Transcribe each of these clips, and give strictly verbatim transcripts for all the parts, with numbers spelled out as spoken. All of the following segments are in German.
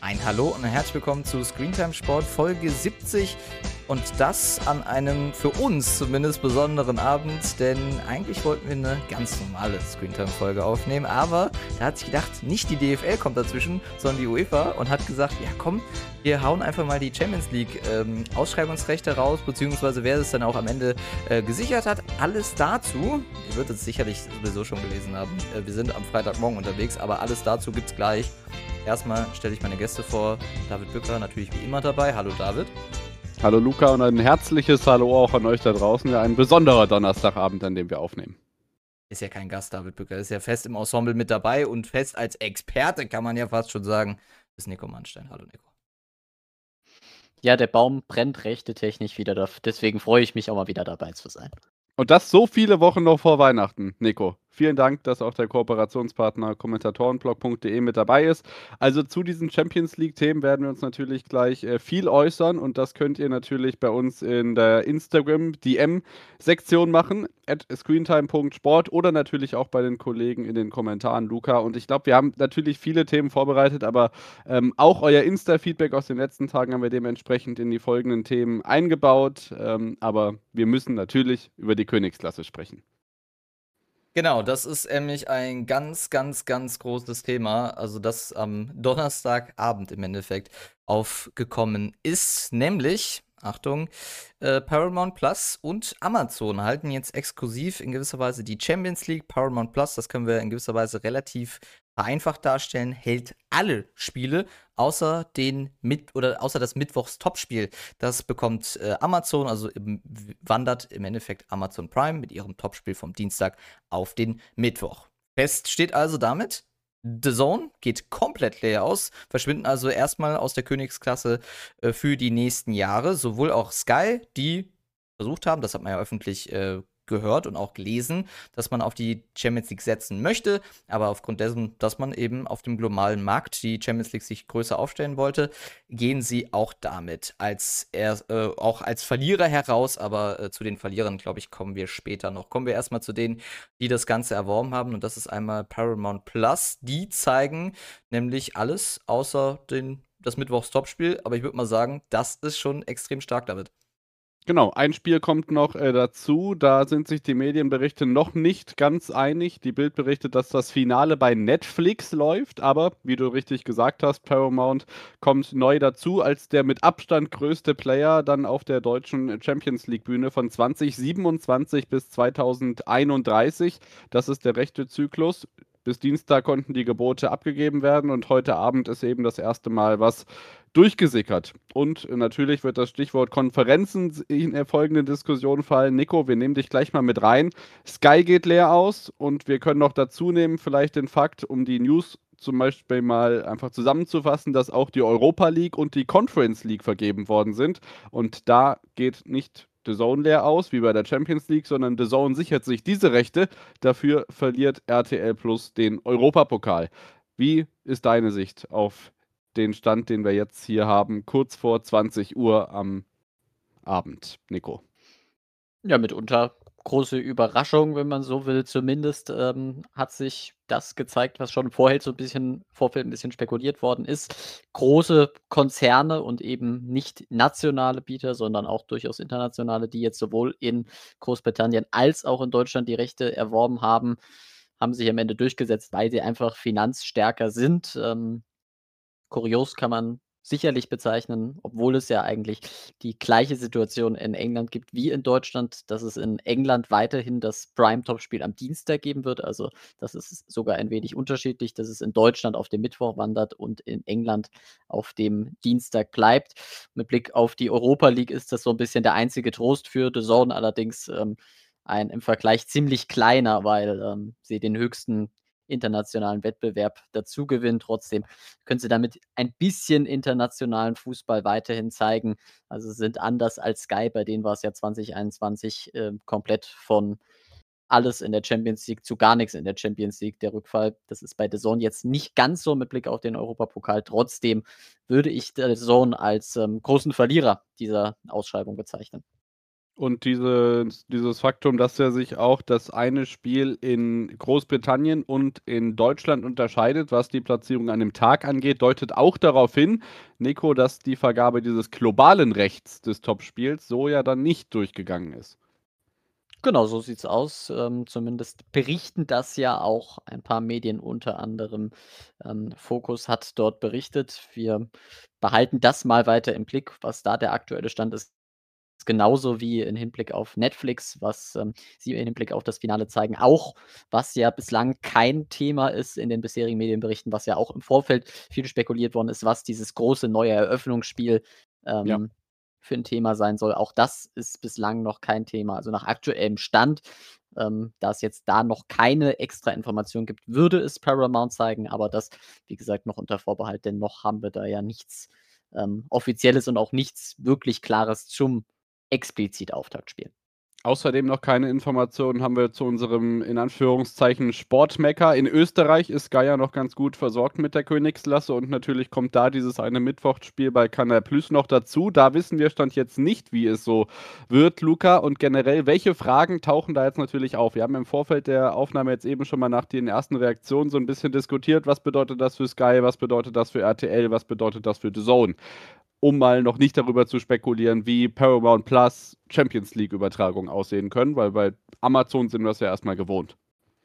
Ein Hallo und ein herzlich willkommen zu Screentime Sport Folge siebzig und das an einem für uns zumindest besonderen Abend, denn eigentlich wollten wir eine ganz normale Screentime-Folge aufnehmen, aber da hat sich gedacht, nicht die D F L kommt dazwischen, sondern die UEFA und hat gesagt, ja komm, wir hauen einfach mal die Champions League ähm, Ausschreibungsrechte raus, beziehungsweise wer es dann auch am Ende äh, gesichert hat. Alles dazu, ihr würdet es sicherlich sowieso schon gelesen haben, äh, wir sind am Freitagmorgen unterwegs, aber alles dazu gibt's gleich. Erstmal stelle ich meine Gäste vor. David Bücker natürlich wie immer dabei. Hallo David. Hallo Luca und ein herzliches Hallo auch an euch da draußen. Ja, ein besonderer Donnerstagabend, an dem wir aufnehmen. Ist ja kein Gast, David Bücker. Ist ja fest im Ensemble mit dabei und fest als Experte, kann man ja fast schon sagen, ist Nico Mannstein. Hallo Nico. Ja, der Baum brennt rechtetechnisch wieder. da- Deswegen freue ich mich auch mal wieder dabei zu sein. Und das so viele Wochen noch vor Weihnachten, Nico. Vielen Dank, dass auch der Kooperationspartner kommentatorenblog punkt de mit dabei ist. Also zu diesen Champions League-Themen werden wir uns natürlich gleich äh, viel äußern und das könnt ihr natürlich bei uns in der Instagram-D M-Sektion machen, at screentime punkt sport oder natürlich auch bei den Kollegen in den Kommentaren, Luca. Und ich glaube, wir haben natürlich viele Themen vorbereitet, aber ähm, auch euer Insta-Feedback aus den letzten Tagen haben wir dementsprechend in die folgenden Themen eingebaut. Ähm, aber wir müssen natürlich über die Königsklasse sprechen. Genau, das ist nämlich ein ganz, ganz, ganz großes Thema. Also das am Donnerstagabend im Endeffekt aufgekommen ist. Nämlich, Achtung, äh, Paramount Plus und Amazon halten jetzt exklusiv in gewisser Weise die Champions League. Paramount Plus, das können wir in gewisser Weise relativ vereinfacht darstellen, hält alle Spiele außer den mit oder außer das Mittwochs Topspiel. Das bekommt äh, Amazon, also im, wandert im Endeffekt Amazon Prime mit ihrem Topspiel vom Dienstag auf den Mittwoch. Fest steht also damit, The Zone geht komplett leer aus, verschwinden also erstmal aus der Königsklasse äh, für die nächsten Jahre. Sowohl auch Sky, die versucht haben, das hat man ja öffentlich äh, gehört und auch gelesen, dass man auf die Champions League setzen möchte, aber aufgrund dessen, dass man eben auf dem globalen Markt die Champions League sich größer aufstellen wollte, gehen sie auch damit als er, äh, auch als Verlierer heraus, aber äh, zu den Verlierern, glaube ich, kommen wir später noch. Kommen wir erstmal zu denen, die das Ganze erworben haben und das ist einmal Paramount Plus. Die zeigen nämlich alles außer den, das Mittwochs-Topspiel, aber ich würde mal sagen, das ist schon extrem stark damit. Genau, ein Spiel kommt noch äh, dazu. Da sind sich die Medienberichte noch nicht ganz einig. Die Bild berichtet, dass das Finale bei Netflix läuft, aber wie du richtig gesagt hast, Paramount kommt neu dazu als der mit Abstand größte Player dann auf der deutschen Champions League Bühne von zwanzig siebenundzwanzig bis zweitausendeinunddreißig. Das ist der rechte Zyklus. Bis Dienstag konnten die Gebote abgegeben werden und heute Abend ist eben das erste Mal was durchgesickert. Und natürlich wird das Stichwort Konferenzen in der folgenden Diskussion fallen. Nico, wir nehmen dich gleich mal mit rein. Sky geht leer aus und wir können noch dazu nehmen, vielleicht den Fakt, um die News zum Beispiel mal einfach zusammenzufassen, dass auch die Europa League und die Conference League vergeben worden sind. Und da geht nicht The Zone leer aus, wie bei der Champions League, sondern The Zone sichert sich diese Rechte. Dafür verliert R T L Plus den Europapokal. Wie ist deine Sicht auf den Stand, den wir jetzt hier haben, kurz vor zwanzig Uhr am Abend, Nico? Ja, mitunter große Überraschung, wenn man so will. Zumindest ähm, hat sich das gezeigt, was schon vorher so ein bisschen Vorfeld ein bisschen spekuliert worden ist. Große Konzerne und eben nicht nationale Bieter, sondern auch durchaus internationale, die jetzt sowohl in Großbritannien als auch in Deutschland die Rechte erworben haben, haben sich am Ende durchgesetzt, weil sie einfach finanzstärker sind. Ähm, kurios kann man sicherlich bezeichnen, obwohl es ja eigentlich die gleiche Situation in England gibt wie in Deutschland, dass es in England weiterhin das Prime-Topspiel am Dienstag geben wird. Also, das ist sogar ein wenig unterschiedlich, dass es in Deutschland auf den Mittwoch wandert und in England auf dem Dienstag bleibt. Mit Blick auf die Europa League ist das so ein bisschen der einzige Trost für The Zone, allerdings, ähm, ein im Vergleich ziemlich kleiner, weil, ähm, sie den höchsten internationalen Wettbewerb dazugewinnen. Trotzdem können sie damit ein bisschen internationalen Fußball weiterhin zeigen. Also, sie sind anders als Sky, bei denen war es ja zwanzig einundzwanzig, ähm, komplett von alles in der Champions League zu gar nichts in der Champions League, der Rückfall. Das ist bei The Zone jetzt nicht ganz so mit Blick auf den Europapokal. Trotzdem würde ich The Zone als, ähm, großen Verlierer dieser Ausschreibung bezeichnen. Und diese, dieses Faktum, dass er sich auch das eine Spiel in Großbritannien und in Deutschland unterscheidet, was die Platzierung an dem Tag angeht, deutet auch darauf hin, Nico, dass die Vergabe dieses globalen Rechts des Topspiels so ja dann nicht durchgegangen ist. Genau, so sieht's aus. Ähm, zumindest berichten das ja auch ein paar Medien, unter anderem ähm, Focus hat dort berichtet. Wir behalten das mal weiter im Blick, was da der aktuelle Stand ist. Genauso wie in Hinblick auf Netflix, was ähm, sie im Hinblick auf das Finale zeigen. Auch was ja bislang kein Thema ist in den bisherigen Medienberichten, was ja auch im Vorfeld viel spekuliert worden ist, was dieses große neue Eröffnungsspiel Ja. ähm, für ein Thema sein soll. Auch das ist bislang noch kein Thema. Also nach aktuellem Stand, ähm, da es jetzt da noch keine extra Information gibt, würde es Paramount zeigen, aber das, wie gesagt, noch unter Vorbehalt, denn noch haben wir da ja nichts ähm, Offizielles und auch nichts wirklich Klares zum explizit Auftaktspiel. Außerdem noch keine Informationen haben wir zu unserem, in Anführungszeichen, Sportmecker. In Österreich ist Sky ja noch ganz gut versorgt mit der Königsklasse und natürlich kommt da dieses eine Mittwochsspiel bei Kanal Plus noch dazu. Da wissen wir Stand jetzt nicht, wie es so wird, Luca. Und generell, welche Fragen tauchen da jetzt natürlich auf? Wir haben im Vorfeld der Aufnahme jetzt eben schon mal nach den ersten Reaktionen so ein bisschen diskutiert. Was bedeutet das für Sky? Was bedeutet das für R T L? Was bedeutet das für The Zone? Um mal noch nicht darüber zu spekulieren, wie Paramount Plus Champions League-Übertragungen aussehen können, weil bei Amazon sind wir es ja erstmal gewohnt.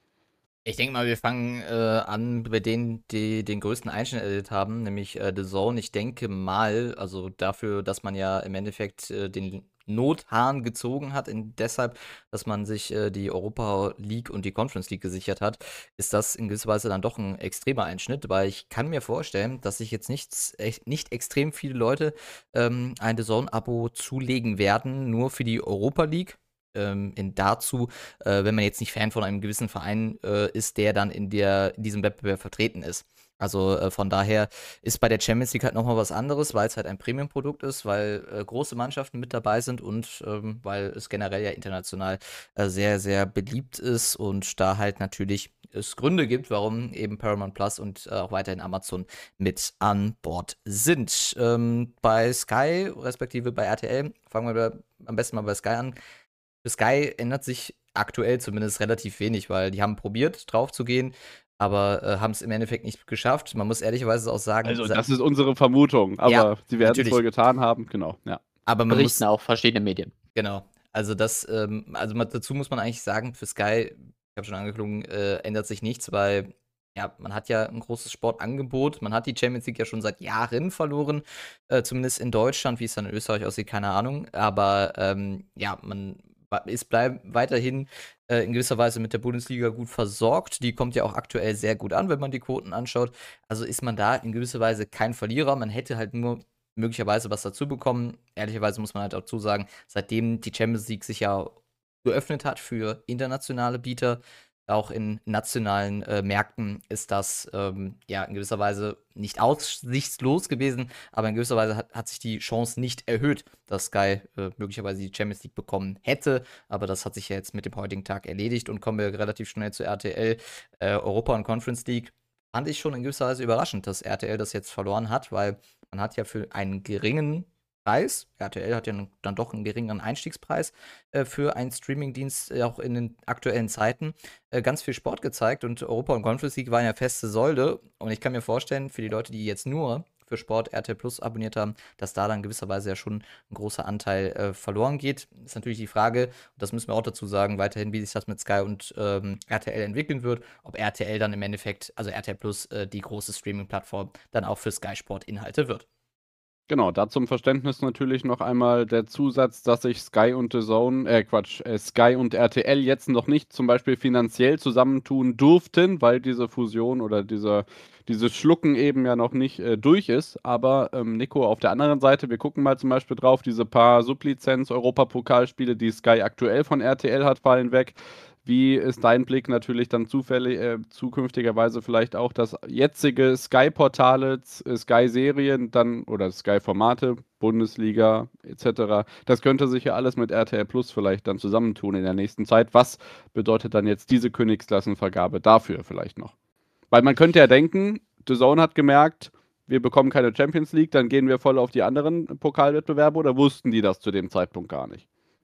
Ich denke mal, wir fangen äh, an bei denen, die den größten Einschnitt erlebt haben, nämlich äh, The Zone. Ich denke mal, also dafür, dass man ja im Endeffekt äh, den Nothahn gezogen hat, in, deshalb, dass man sich äh, die Europa League und die Conference League gesichert hat, ist das in gewisser Weise dann doch ein extremer Einschnitt, weil ich kann mir vorstellen, dass sich jetzt nichts, echt, nicht extrem viele Leute ähm, ein The Zone-Abo zulegen werden, nur für die Europa League. Ähm, in dazu, äh, wenn man jetzt nicht Fan von einem gewissen Verein äh, ist, der dann in, der, in diesem Wettbewerb vertreten ist. Also äh, von daher ist bei der Champions League halt nochmal was anderes, weil es halt ein Premium-Produkt ist, weil äh, große Mannschaften mit dabei sind und ähm, weil es generell ja international äh, sehr, sehr beliebt ist und da halt natürlich es Gründe gibt, warum eben Paramount Plus und äh, auch weiterhin Amazon mit an Bord sind. Ähm, bei Sky, respektive bei R T L, fangen wir am besten mal bei Sky an. Für Sky ändert sich aktuell zumindest relativ wenig, weil die haben probiert, drauf zu gehen, aber äh, haben es im Endeffekt nicht geschafft. Man muss ehrlicherweise auch sagen, Also, sa- das ist unsere Vermutung, aber Ja, sie werden es natürlich. wohl getan haben, genau, ja. aber man Berichten muss, auch verschiedene Medien. genau, also das, ähm, also man, dazu muss man eigentlich sagen, für Sky, ich habe schon angeklungen, äh, ändert sich nichts, weil ja, man hat ja ein großes Sportangebot, man hat die Champions League ja schon seit Jahren verloren, äh, zumindest in Deutschland, wie es dann in Österreich aussieht, keine Ahnung, aber ähm, ja, man wa- ist bleib weiterhin äh, in gewisser Weise mit der Bundesliga gut versorgt, die kommt ja auch aktuell sehr gut an, wenn man die Quoten anschaut, also ist man da in gewisser Weise kein Verlierer, man hätte halt nur möglicherweise was dazu bekommen. Ehrlicherweise muss man halt dazu sagen, seitdem die Champions League sich ja geöffnet hat für internationale Bieter, auch in nationalen äh, Märkten, ist das ähm, ja in gewisser Weise nicht aussichtslos gewesen, aber in gewisser Weise hat, hat sich die Chance nicht erhöht, dass Sky äh, möglicherweise die Champions League bekommen hätte, aber das hat sich ja jetzt mit dem heutigen Tag erledigt und kommen wir relativ schnell zu R T L, äh, Europa und Conference League. Fand ich schon in gewisser Weise überraschend, dass R T L das jetzt verloren hat, weil man hat ja für einen geringen Preis, R T L hat ja dann doch einen geringeren Einstiegspreis äh, für einen Streamingdienst, äh, auch in den aktuellen Zeiten, äh, ganz viel Sport gezeigt und Europa und Conference League waren ja feste Säule und ich kann mir vorstellen, für die Leute, die jetzt nur für Sport R T L Plus abonniert haben, dass da dann gewisserweise ja schon ein großer Anteil äh, verloren geht. Ist natürlich die Frage, und das müssen wir auch dazu sagen, weiterhin, wie sich das mit Sky und ähm, R T L entwickeln wird, ob R T L dann im Endeffekt, also R T L Plus, äh, die große Streaming-Plattform dann auch für Sky Sport Inhalte wird. Genau, da zum Verständnis natürlich noch einmal der Zusatz, dass sich Sky und The Zone, äh Quatsch, äh, Sky und R T L jetzt noch nicht zum Beispiel finanziell zusammentun durften, weil diese Fusion oder dieser, dieses Schlucken eben ja noch nicht äh, durch ist. Aber ähm, Nico, auf der anderen Seite, wir gucken mal zum Beispiel drauf, diese paar Sublizenz-Europapokalspiele, die Sky aktuell von R T L hat, fallen weg. Wie ist dein Blick natürlich dann zufällig, äh, zukünftigerweise vielleicht auch das jetzige Sky-Portale, äh, Sky-Serien dann oder Sky-Formate, Bundesliga et cetera. Das könnte sich ja alles mit R T L Plus vielleicht dann zusammentun in der nächsten Zeit. Was bedeutet dann jetzt diese Königsklassenvergabe dafür vielleicht noch? Weil man könnte ja denken, The Zone hat gemerkt, wir bekommen keine Champions League, dann gehen wir voll auf die anderen Pokalwettbewerbe oder wussten die das zu dem Zeitpunkt gar nicht?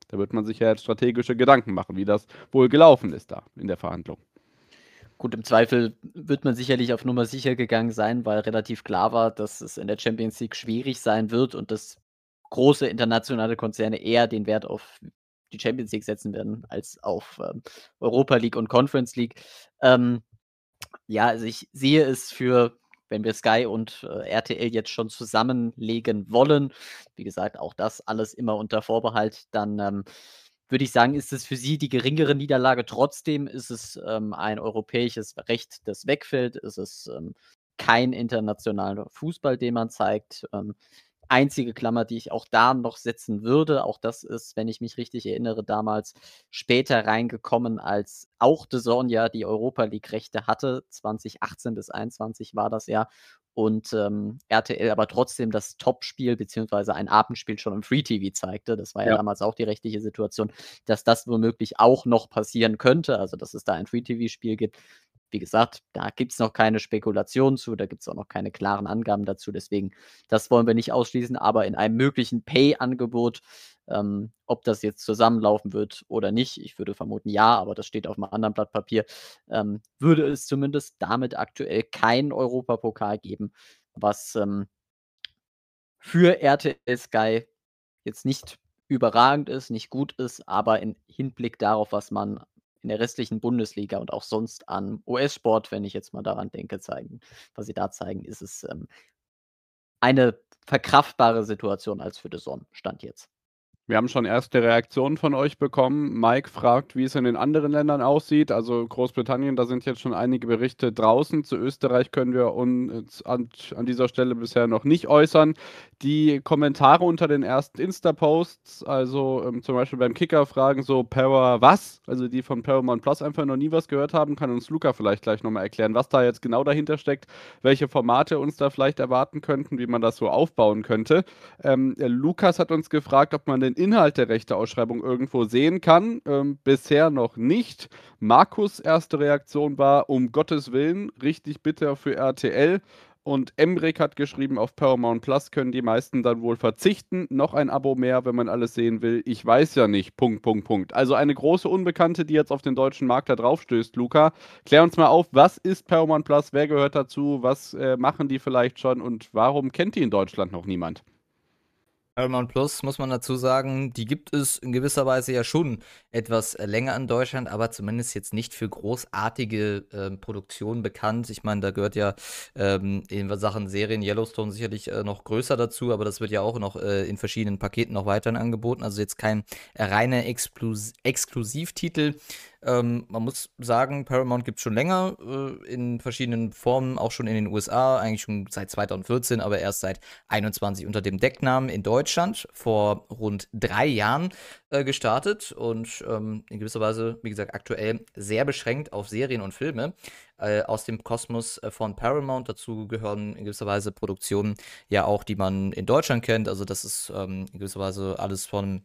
Da wird man sich ja jetzt strategische Gedanken machen, wie das wohl gelaufen ist da in der Verhandlung. Gut, im Zweifel wird man sicherlich auf Nummer sicher gegangen sein, weil relativ klar war, dass es in der Champions League schwierig sein wird und dass große internationale Konzerne eher den Wert auf die Champions League setzen werden als auf, ähm, Europa League und Conference League. Ähm, ja, also ich sehe es für, wenn wir Sky und, äh, R T L jetzt schon zusammenlegen wollen, wie gesagt, auch das alles immer unter Vorbehalt, dann, ähm, würde ich sagen, ist es für sie die geringere Niederlage. Trotzdem ist es, ähm, ein europäisches Recht, das wegfällt. Es ist, ähm, kein internationaler Fußball, den man zeigt. Ähm, einzige Klammer, die ich auch da noch setzen würde, auch das ist, wenn ich mich richtig erinnere, damals später reingekommen, als auch D A Z N ja die Europa League-Rechte hatte. zwanzig achtzehn bis einundzwanzig war das ja. Und, ähm, R T L aber trotzdem das Topspiel beziehungsweise ein Abendspiel schon im Free T V zeigte. Das war ja Ja. damals auch die rechtliche Situation, dass das womöglich auch noch passieren könnte, also dass es da ein Free T V-Spiel gibt. Wie gesagt, da gibt's noch keine Spekulationen zu, da gibt's auch noch keine klaren Angaben dazu. Deswegen, das wollen wir nicht ausschließen, aber in einem möglichen Pay-Angebot, ähm, ob das jetzt zusammenlaufen wird oder nicht, ich würde vermuten, ja, aber das steht auf 'nem anderen Blatt Papier, ähm, würde es zumindest damit aktuell keinen Europapokal geben, was, ähm für R T L Sky jetzt nicht überragend ist, nicht gut ist, aber in Hinblick darauf, was man in der restlichen Bundesliga und auch sonst an U S-Sport, wenn ich jetzt mal daran denke, zeigen was sie da zeigen, ist es, ähm eine verkraftbare Situation als für D A Z N, Stand jetzt. Wir haben schon erste Reaktionen von euch bekommen. Mike fragt, wie es in den anderen Ländern aussieht. Also Großbritannien, da sind jetzt schon einige Berichte draußen. Zu Österreich können wir uns an, an dieser Stelle bisher noch nicht äußern. Die Kommentare unter den ersten Insta-Posts, also ähm, zum Beispiel beim Kicker, fragen so Power was? Also die von Paramount Plus einfach noch nie was gehört haben, kann uns Luca vielleicht gleich nochmal erklären, was da jetzt genau dahinter steckt, welche Formate uns da vielleicht erwarten könnten, wie man das so aufbauen könnte. Ähm, äh, Lukas hat uns gefragt, ob man den Inhalt der Rechteausschreibung irgendwo sehen kann. Ähm, bisher noch nicht. Markus' erste Reaktion war, um Gottes Willen, richtig bitter für R T L. Und Emrik hat geschrieben, auf Paramount Plus können die meisten dann wohl verzichten. Noch ein Abo mehr, wenn man alles sehen will. Ich weiß ja nicht. Punkt, Punkt, Punkt. Also eine große Unbekannte, die jetzt auf den deutschen Markt da drauf stößt, Luca. Klär uns mal auf, was ist Paramount Plus? Wer gehört dazu? Was äh, machen die vielleicht schon? Und warum kennt die in Deutschland noch niemand? Paramount Plus, muss man dazu sagen, die gibt es in gewisser Weise ja schon etwas äh, länger in Deutschland, aber zumindest jetzt nicht für großartige ähm, Produktionen bekannt. Ich meine, da gehört ja ähm, in Sachen Serien Yellowstone sicherlich äh, noch größer dazu, aber das wird ja auch noch äh, in verschiedenen Paketen noch weiterhin angeboten. Also jetzt kein äh, reiner Exklus Exklusivtitel. Ähm, man muss sagen, Paramount gibt es schon länger äh, in verschiedenen Formen, auch schon in den U S A, eigentlich schon seit zweitausendvierzehn, aber erst seit einundzwanzig unter dem Decknamen in Deutschland vor rund drei Jahren äh, gestartet und ähm, in gewisser Weise, wie gesagt, aktuell sehr beschränkt auf Serien und Filme äh, aus dem Kosmos äh, von Paramount. Dazu gehören in gewisser Weise Produktionen ja auch, die man in Deutschland kennt. Also das ist ähm, in gewisser Weise alles von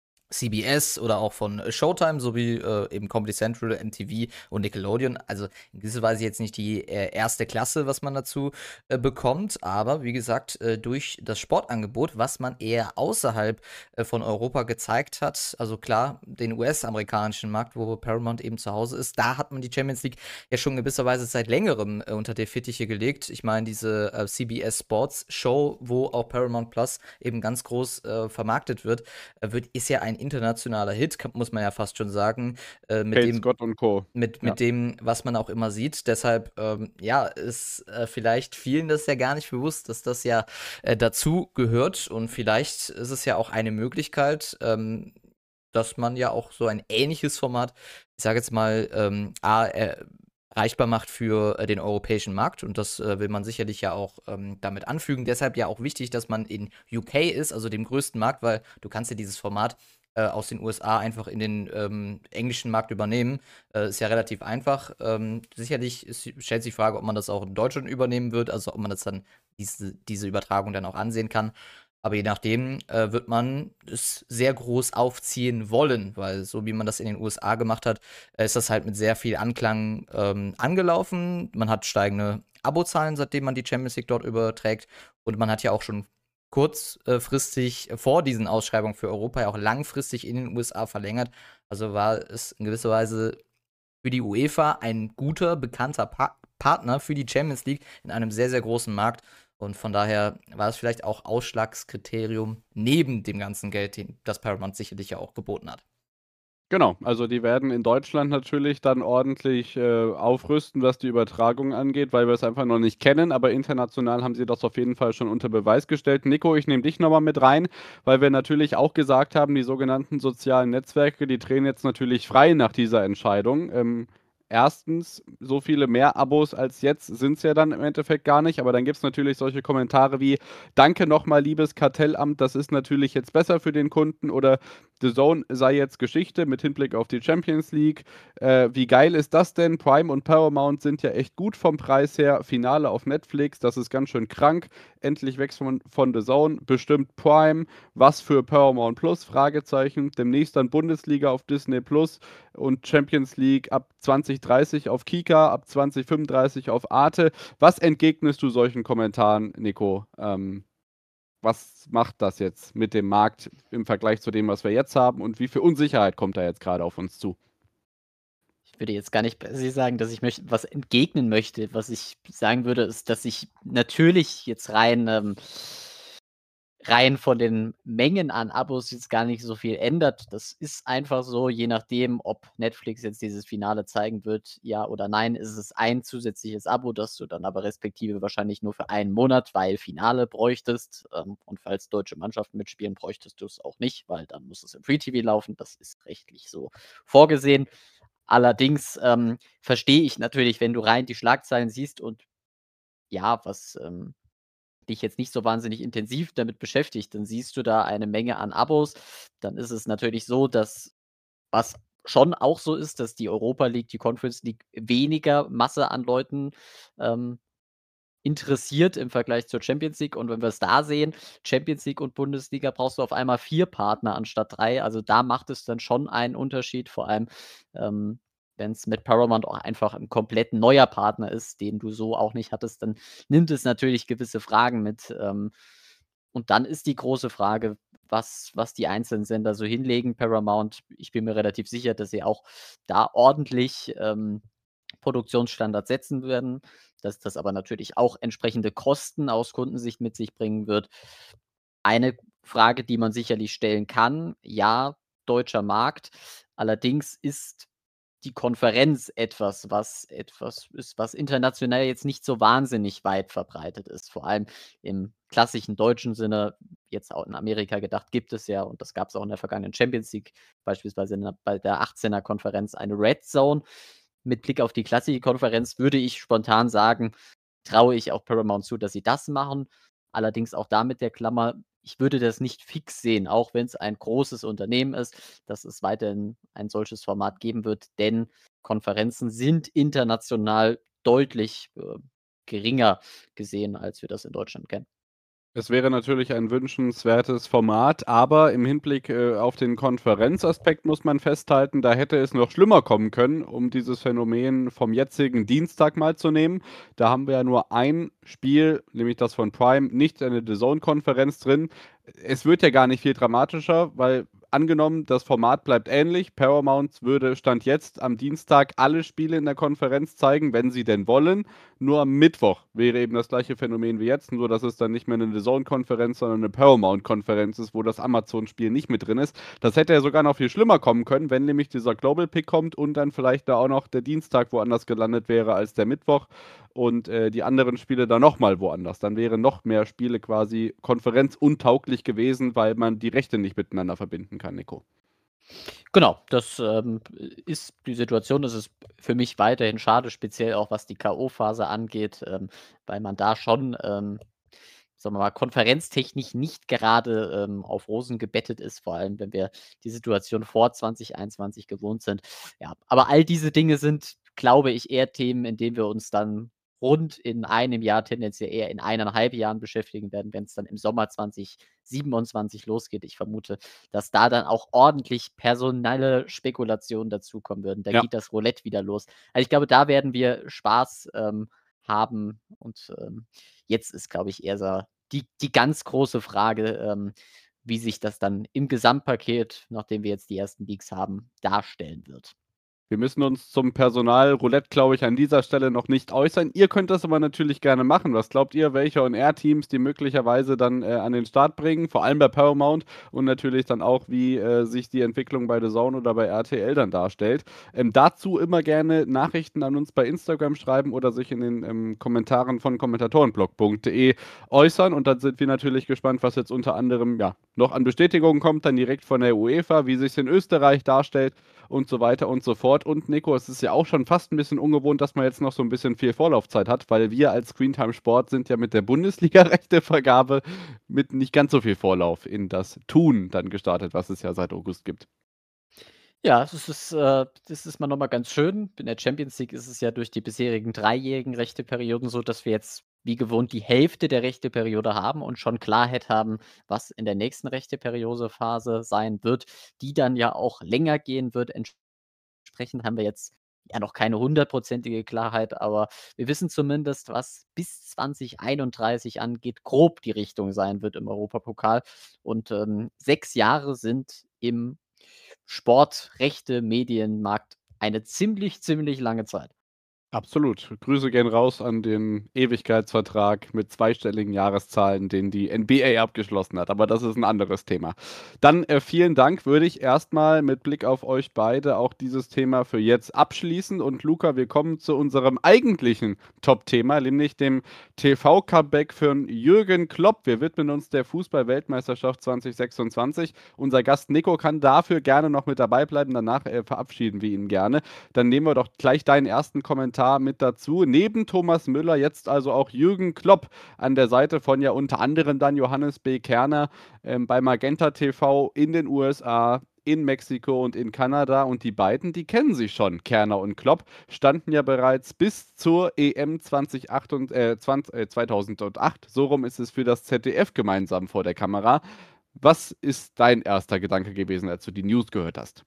C B S oder auch von Showtime sowie äh, eben Comedy Central, M T V und Nickelodeon. Also in gewisser Weise jetzt nicht die äh, erste Klasse, was man dazu äh, bekommt, aber wie gesagt, äh, durch das Sportangebot, was man eher außerhalb äh, von Europa gezeigt hat, also klar, den U S-amerikanischen Markt, wo Paramount eben zu Hause ist, da hat man die Champions League ja schon in gewisser Weise seit längerem äh, unter die Fittiche gelegt. Ich meine, diese äh, C B S Sports Show, wo auch Paramount Plus eben ganz groß äh, vermarktet wird, äh, wird, ist ja ein internationaler Hit, kann, muss man ja fast schon sagen, äh, mit Kate dem Scott und Co. mit, Ja. mit dem, was man auch immer sieht. Deshalb, ähm, ja, ist äh, vielleicht vielen das ja gar nicht bewusst, dass das ja äh, dazu gehört. Und vielleicht ist es ja auch eine Möglichkeit, ähm, dass man ja auch so ein ähnliches Format, ich sage jetzt mal, ähm, A, äh, erreichbar macht für äh, den europäischen Markt. Und das äh, will man sicherlich ja auch ähm, damit anfügen. Deshalb ja auch wichtig, dass man in U K ist, also dem größten Markt, weil du kannst ja dieses Format äh, aus den U S A einfach in den ähm, englischen Markt übernehmen. Äh, ist ja relativ einfach. Ähm, sicherlich ist, stellt sich die Frage, ob man das auch in Deutschland übernehmen wird, also ob man das dann, diese, diese Übertragung dann auch ansehen kann. Aber je nachdem äh, wird man es sehr groß aufziehen wollen, weil so wie man das in den U S A gemacht hat, äh, ist das halt mit sehr viel Anklang ähm, angelaufen. Man hat steigende Abozahlen, seitdem man die Champions League dort überträgt. Und man hat ja auch schon kurzfristig vor diesen Ausschreibungen für Europa ja auch langfristig in den U S A verlängert. Also war es in gewisser Weise für die UEFA ein guter, bekannter pa Partner für die Champions League in einem sehr, sehr großen Markt. Und von daher war es vielleicht auch Ausschlagskriterium neben dem ganzen Geld, den das Paramount sicherlich ja auch geboten hat. Genau, also die werden in Deutschland natürlich dann ordentlich äh, aufrüsten, was die Übertragung angeht, weil wir es einfach noch nicht kennen, aber international haben sie das auf jeden Fall schon unter Beweis gestellt. Nico, ich nehme dich nochmal mit rein, weil wir natürlich auch gesagt haben, die sogenannten sozialen Netzwerke, die drehen jetzt natürlich frei nach dieser Entscheidung. Ähm, Erstens, so viele mehr Abos als jetzt sind es ja dann im Endeffekt gar nicht, aber dann gibt es natürlich solche Kommentare wie: Danke nochmal, liebes Kartellamt, das ist natürlich jetzt besser für den Kunden, oder The Zone sei jetzt Geschichte mit Hinblick auf die Champions League. Äh, wie geil ist das denn? Prime und Paramount sind ja echt gut vom Preis her. Finale auf Netflix, das ist ganz schön krank. Endlich weg von, von The Zone. Bestimmt Prime. Was für Paramount Plus? Fragezeichen. Demnächst dann Bundesliga auf Disney Plus und Champions League ab zwanzig dreißig auf Kika, ab zwanzig fünfunddreißig auf Arte. Was entgegnest du solchen Kommentaren, Nico? Ähm, was macht das jetzt mit dem Markt im Vergleich zu dem, was wir jetzt haben, und wie viel Unsicherheit kommt da jetzt gerade auf uns zu? Ich würde jetzt gar nicht per se sagen, dass ich möcht was entgegnen möchte. Was ich sagen würde, ist, dass sich natürlich jetzt rein ähm, rein von den Mengen an Abos jetzt gar nicht so viel ändert. Das ist einfach so, je nachdem, ob Netflix jetzt dieses Finale zeigen wird, ja oder nein, ist es ein zusätzliches Abo, das du dann aber respektive wahrscheinlich nur für einen Monat, weil Finale bräuchtest. Ähm, und falls deutsche Mannschaften mitspielen, bräuchtest du es auch nicht, weil dann muss es im Free T V laufen. Das ist rechtlich so vorgesehen. Allerdings ähm, verstehe ich natürlich, wenn du rein die Schlagzeilen siehst und ja, was ähm, dich jetzt nicht so wahnsinnig intensiv damit beschäftigt, dann siehst du da eine Menge an Abos. Dann ist es natürlich so, dass was schon auch so ist, dass die Europa League, die Conference League weniger Masse an Leuten ähm, interessiert im Vergleich zur Champions League. Und wenn wir es da sehen, Champions League und Bundesliga, brauchst du auf einmal vier Partner anstatt drei. Also da macht es dann schon einen Unterschied, vor allem ähm, wenn es mit Paramount auch einfach ein komplett neuer Partner ist, den du so auch nicht hattest, dann nimmt es natürlich gewisse Fragen mit. Ähm, und dann ist die große Frage, was, was die einzelnen Sender so hinlegen. Paramount, ich bin mir relativ sicher, dass sie auch da ordentlich ähm, Produktionsstandards setzen werden, dass das aber natürlich auch entsprechende Kosten aus Kundensicht mit sich bringen wird. Eine Frage, die man sicherlich stellen kann: Ja, deutscher Markt. Allerdings ist die Konferenz etwas, was etwas ist, was international jetzt nicht so wahnsinnig weit verbreitet ist. Vor allem im klassischen deutschen Sinne, jetzt auch in Amerika gedacht, gibt es ja, und das gab es auch in der vergangenen Champions League, beispielsweise in der bei der achtzehner-Konferenz, eine Red Zone. Mit Blick auf die klassische Konferenz würde ich spontan sagen, traue ich auch Paramount zu, dass sie das machen. Allerdings auch da mit der Klammer, ich würde das nicht fix sehen, auch wenn es ein großes Unternehmen ist, dass es weiterhin ein solches Format geben wird, denn Konferenzen sind international deutlich äh, geringer gesehen, als wir das in Deutschland kennen. Es wäre natürlich ein wünschenswertes Format, aber im Hinblick äh, auf den Konferenzaspekt muss man festhalten, da hätte es noch schlimmer kommen können, um dieses Phänomen vom jetzigen Dienstag mal zu nehmen. Da haben wir ja nur ein Spiel, nämlich das von Prime, nicht eine The Zone-Konferenz drin. Es wird ja gar nicht viel dramatischer, weil angenommen, das Format bleibt ähnlich, Paramount würde Stand jetzt am Dienstag alle Spiele in der Konferenz zeigen, wenn sie denn wollen. Nur am Mittwoch wäre eben das gleiche Phänomen wie jetzt, nur dass es dann nicht mehr eine The Zone-Konferenz, sondern eine Paramount-Konferenz ist, wo das Amazon-Spiel nicht mit drin ist. Das hätte ja sogar noch viel schlimmer kommen können, wenn nämlich dieser Global-Pick kommt und dann vielleicht da auch noch der Dienstag woanders gelandet wäre als der Mittwoch und äh, die anderen Spiele dann nochmal woanders. Dann wären noch mehr Spiele quasi konferenzuntauglich gewesen, weil man die Rechte nicht miteinander verbinden kann, Nico. Genau, das ähm, ist die Situation. Das ist für mich weiterhin schade, speziell auch was die K O-Phase angeht, ähm, weil man da schon, ähm, sagen wir mal, konferenztechnisch nicht gerade ähm, auf Rosen gebettet ist, vor allem wenn wir die Situation vor zwanzig einundzwanzig gewohnt sind. Ja, aber all diese Dinge sind, glaube ich, eher Themen, in denen wir uns dann rund in einem Jahr, tendenziell eher in eineinhalb Jahren beschäftigen werden, wenn es dann im Sommer zwanzig siebenundzwanzig losgeht. Ich vermute, dass da dann auch ordentlich personelle Spekulationen dazukommen würden. Da Ja. geht das Roulette wieder los. Also ich glaube, da werden wir Spaß ähm, haben und ähm, jetzt ist, glaube ich, eher so die die ganz große Frage, ähm, wie sich das dann im Gesamtpaket, nachdem wir jetzt die ersten Leaks haben, darstellen wird. Wir müssen uns zum Personalroulette, glaube ich, an dieser Stelle noch nicht äußern. Ihr könnt das aber natürlich gerne machen. Was glaubt ihr, welche On-Air-Teams die möglicherweise dann äh, an den Start bringen? Vor allem bei Paramount und natürlich dann auch, wie äh, sich die Entwicklung bei The Zone oder bei R T L dann darstellt. Ähm, dazu immer gerne Nachrichten an uns bei Instagram schreiben oder sich in den ähm, Kommentaren von kommentatorenblog punkt de äußern. Und dann sind wir natürlich gespannt, was jetzt unter anderem ja, noch an Bestätigungen kommt, dann direkt von der UEFA, wie sich es in Österreich darstellt und so weiter und so fort. Und Nico, es ist ja auch schon fast ein bisschen ungewohnt, dass man jetzt noch so ein bisschen viel Vorlaufzeit hat, weil wir als Screentime Sport sind ja mit der Bundesliga-Rechtevergabe mit nicht ganz so viel Vorlauf in das Tun dann gestartet, was es ja seit August gibt. Ja, das ist, äh das ist mal noch mal ganz schön. In der Champions League ist es ja durch die bisherigen dreijährigen Rechteperioden so, dass wir jetzt wie gewohnt die Hälfte der Rechteperiode haben und schon Klarheit haben, was in der nächsten Rechteperiode-Phase sein wird, die dann ja auch länger gehen wird. Entsprechend haben wir jetzt ja noch keine hundertprozentige Klarheit, aber wir wissen zumindest, was bis zwanzig einunddreißig angeht, grob die Richtung sein wird im Europapokal. Und, ähm, sechs Jahre sind im Sportrechte-Medienmarkt eine ziemlich, ziemlich lange Zeit. Absolut. Grüße gehen raus an den Ewigkeitsvertrag mit zweistelligen Jahreszahlen, den die N B A abgeschlossen hat. Aber das ist ein anderes Thema. Dann äh, vielen Dank, würde ich erstmal mit Blick auf euch beide auch dieses Thema für jetzt abschließen. Und Luca, wir kommen zu unserem eigentlichen Top-Thema, nämlich dem T V-Comeback für Jürgen Klopp. Wir widmen uns der Fußball-Weltmeisterschaft zwanzig sechsundzwanzig. Unser Gast Nico kann dafür gerne noch mit dabei bleiben. Danach äh, verabschieden wir ihn gerne. Dann nehmen wir doch gleich deinen ersten Kommentar mit dazu. Neben Thomas Müller jetzt also auch Jürgen Klopp an der Seite von ja unter anderem dann Johannes B. Kerner ähm, bei Magenta T V in den U S A, in Mexiko und in Kanada. Und die beiden, die kennen sich schon. Kerner und Klopp standen ja bereits bis zur E M zweitausendacht, äh, zwanzig, äh, zweitausendacht, so rum ist es für das Z D F gemeinsam vor der Kamera. Was ist dein erster Gedanke gewesen, als du die News gehört hast?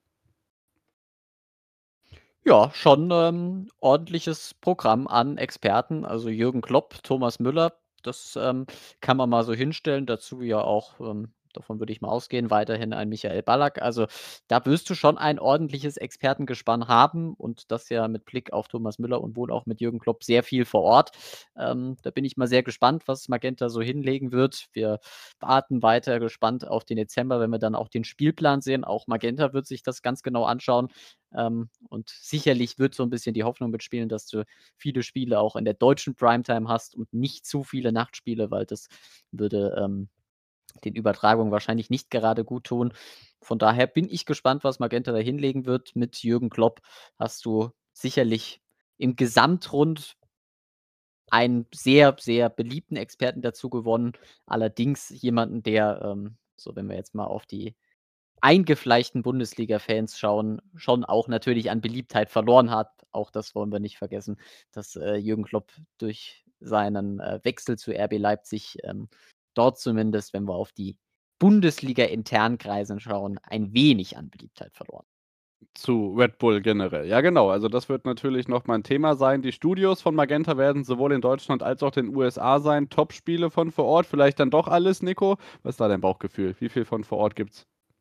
Ja, schon, ähm, ordentliches Programm an Experten. Also Jürgen Klopp, Thomas Müller, das, ähm, kann man mal so hinstellen. Dazu ja auch, ähm, davon würde ich mal ausgehen, weiterhin ein Michael Ballack. Also, da wirst du schon ein ordentliches Expertengespann haben und das ja mit Blick auf Thomas Müller und wohl auch mit Jürgen Klopp sehr viel vor Ort. Ähm, da bin ich mal sehr gespannt, was Magenta so hinlegen wird. Wir warten weiter gespannt auf den Dezember, wenn wir dann auch den Spielplan sehen. Auch Magenta wird sich das ganz genau anschauen. Ähm, und sicherlich wird so ein bisschen die Hoffnung mitspielen, dass du viele Spiele auch in der deutschen Primetime hast und nicht zu viele Nachtspiele, weil das würde, ähm, den Übertragungen wahrscheinlich nicht gerade gut tun. Von daher bin ich gespannt, was Magenta da hinlegen wird. Mit Jürgen Klopp hast du sicherlich im Gesamtrund einen sehr, sehr beliebten Experten dazu gewonnen. Allerdings jemanden, der, ähm, so wenn wir jetzt mal auf die eingefleischten Bundesliga-Fans schauen, schon auch natürlich an Beliebtheit verloren hat. Auch das wollen wir nicht vergessen, dass, äh, Jürgen Klopp durch seinen, äh, Wechsel zu R B Leipzig, ähm, dort zumindest, wenn wir auf die Bundesliga-internen Kreisen schauen, ein wenig an Beliebtheit verloren. Zu Red Bull generell. Ja, genau. Also das wird natürlich noch mal ein Thema sein. Die Studios von Magenta werden sowohl in Deutschland als auch den U S A sein. Top-Spiele von vor Ort. Vielleicht dann doch alles, Nico. Was ist da dein Bauchgefühl? Wie viel von vor Ort gibt's?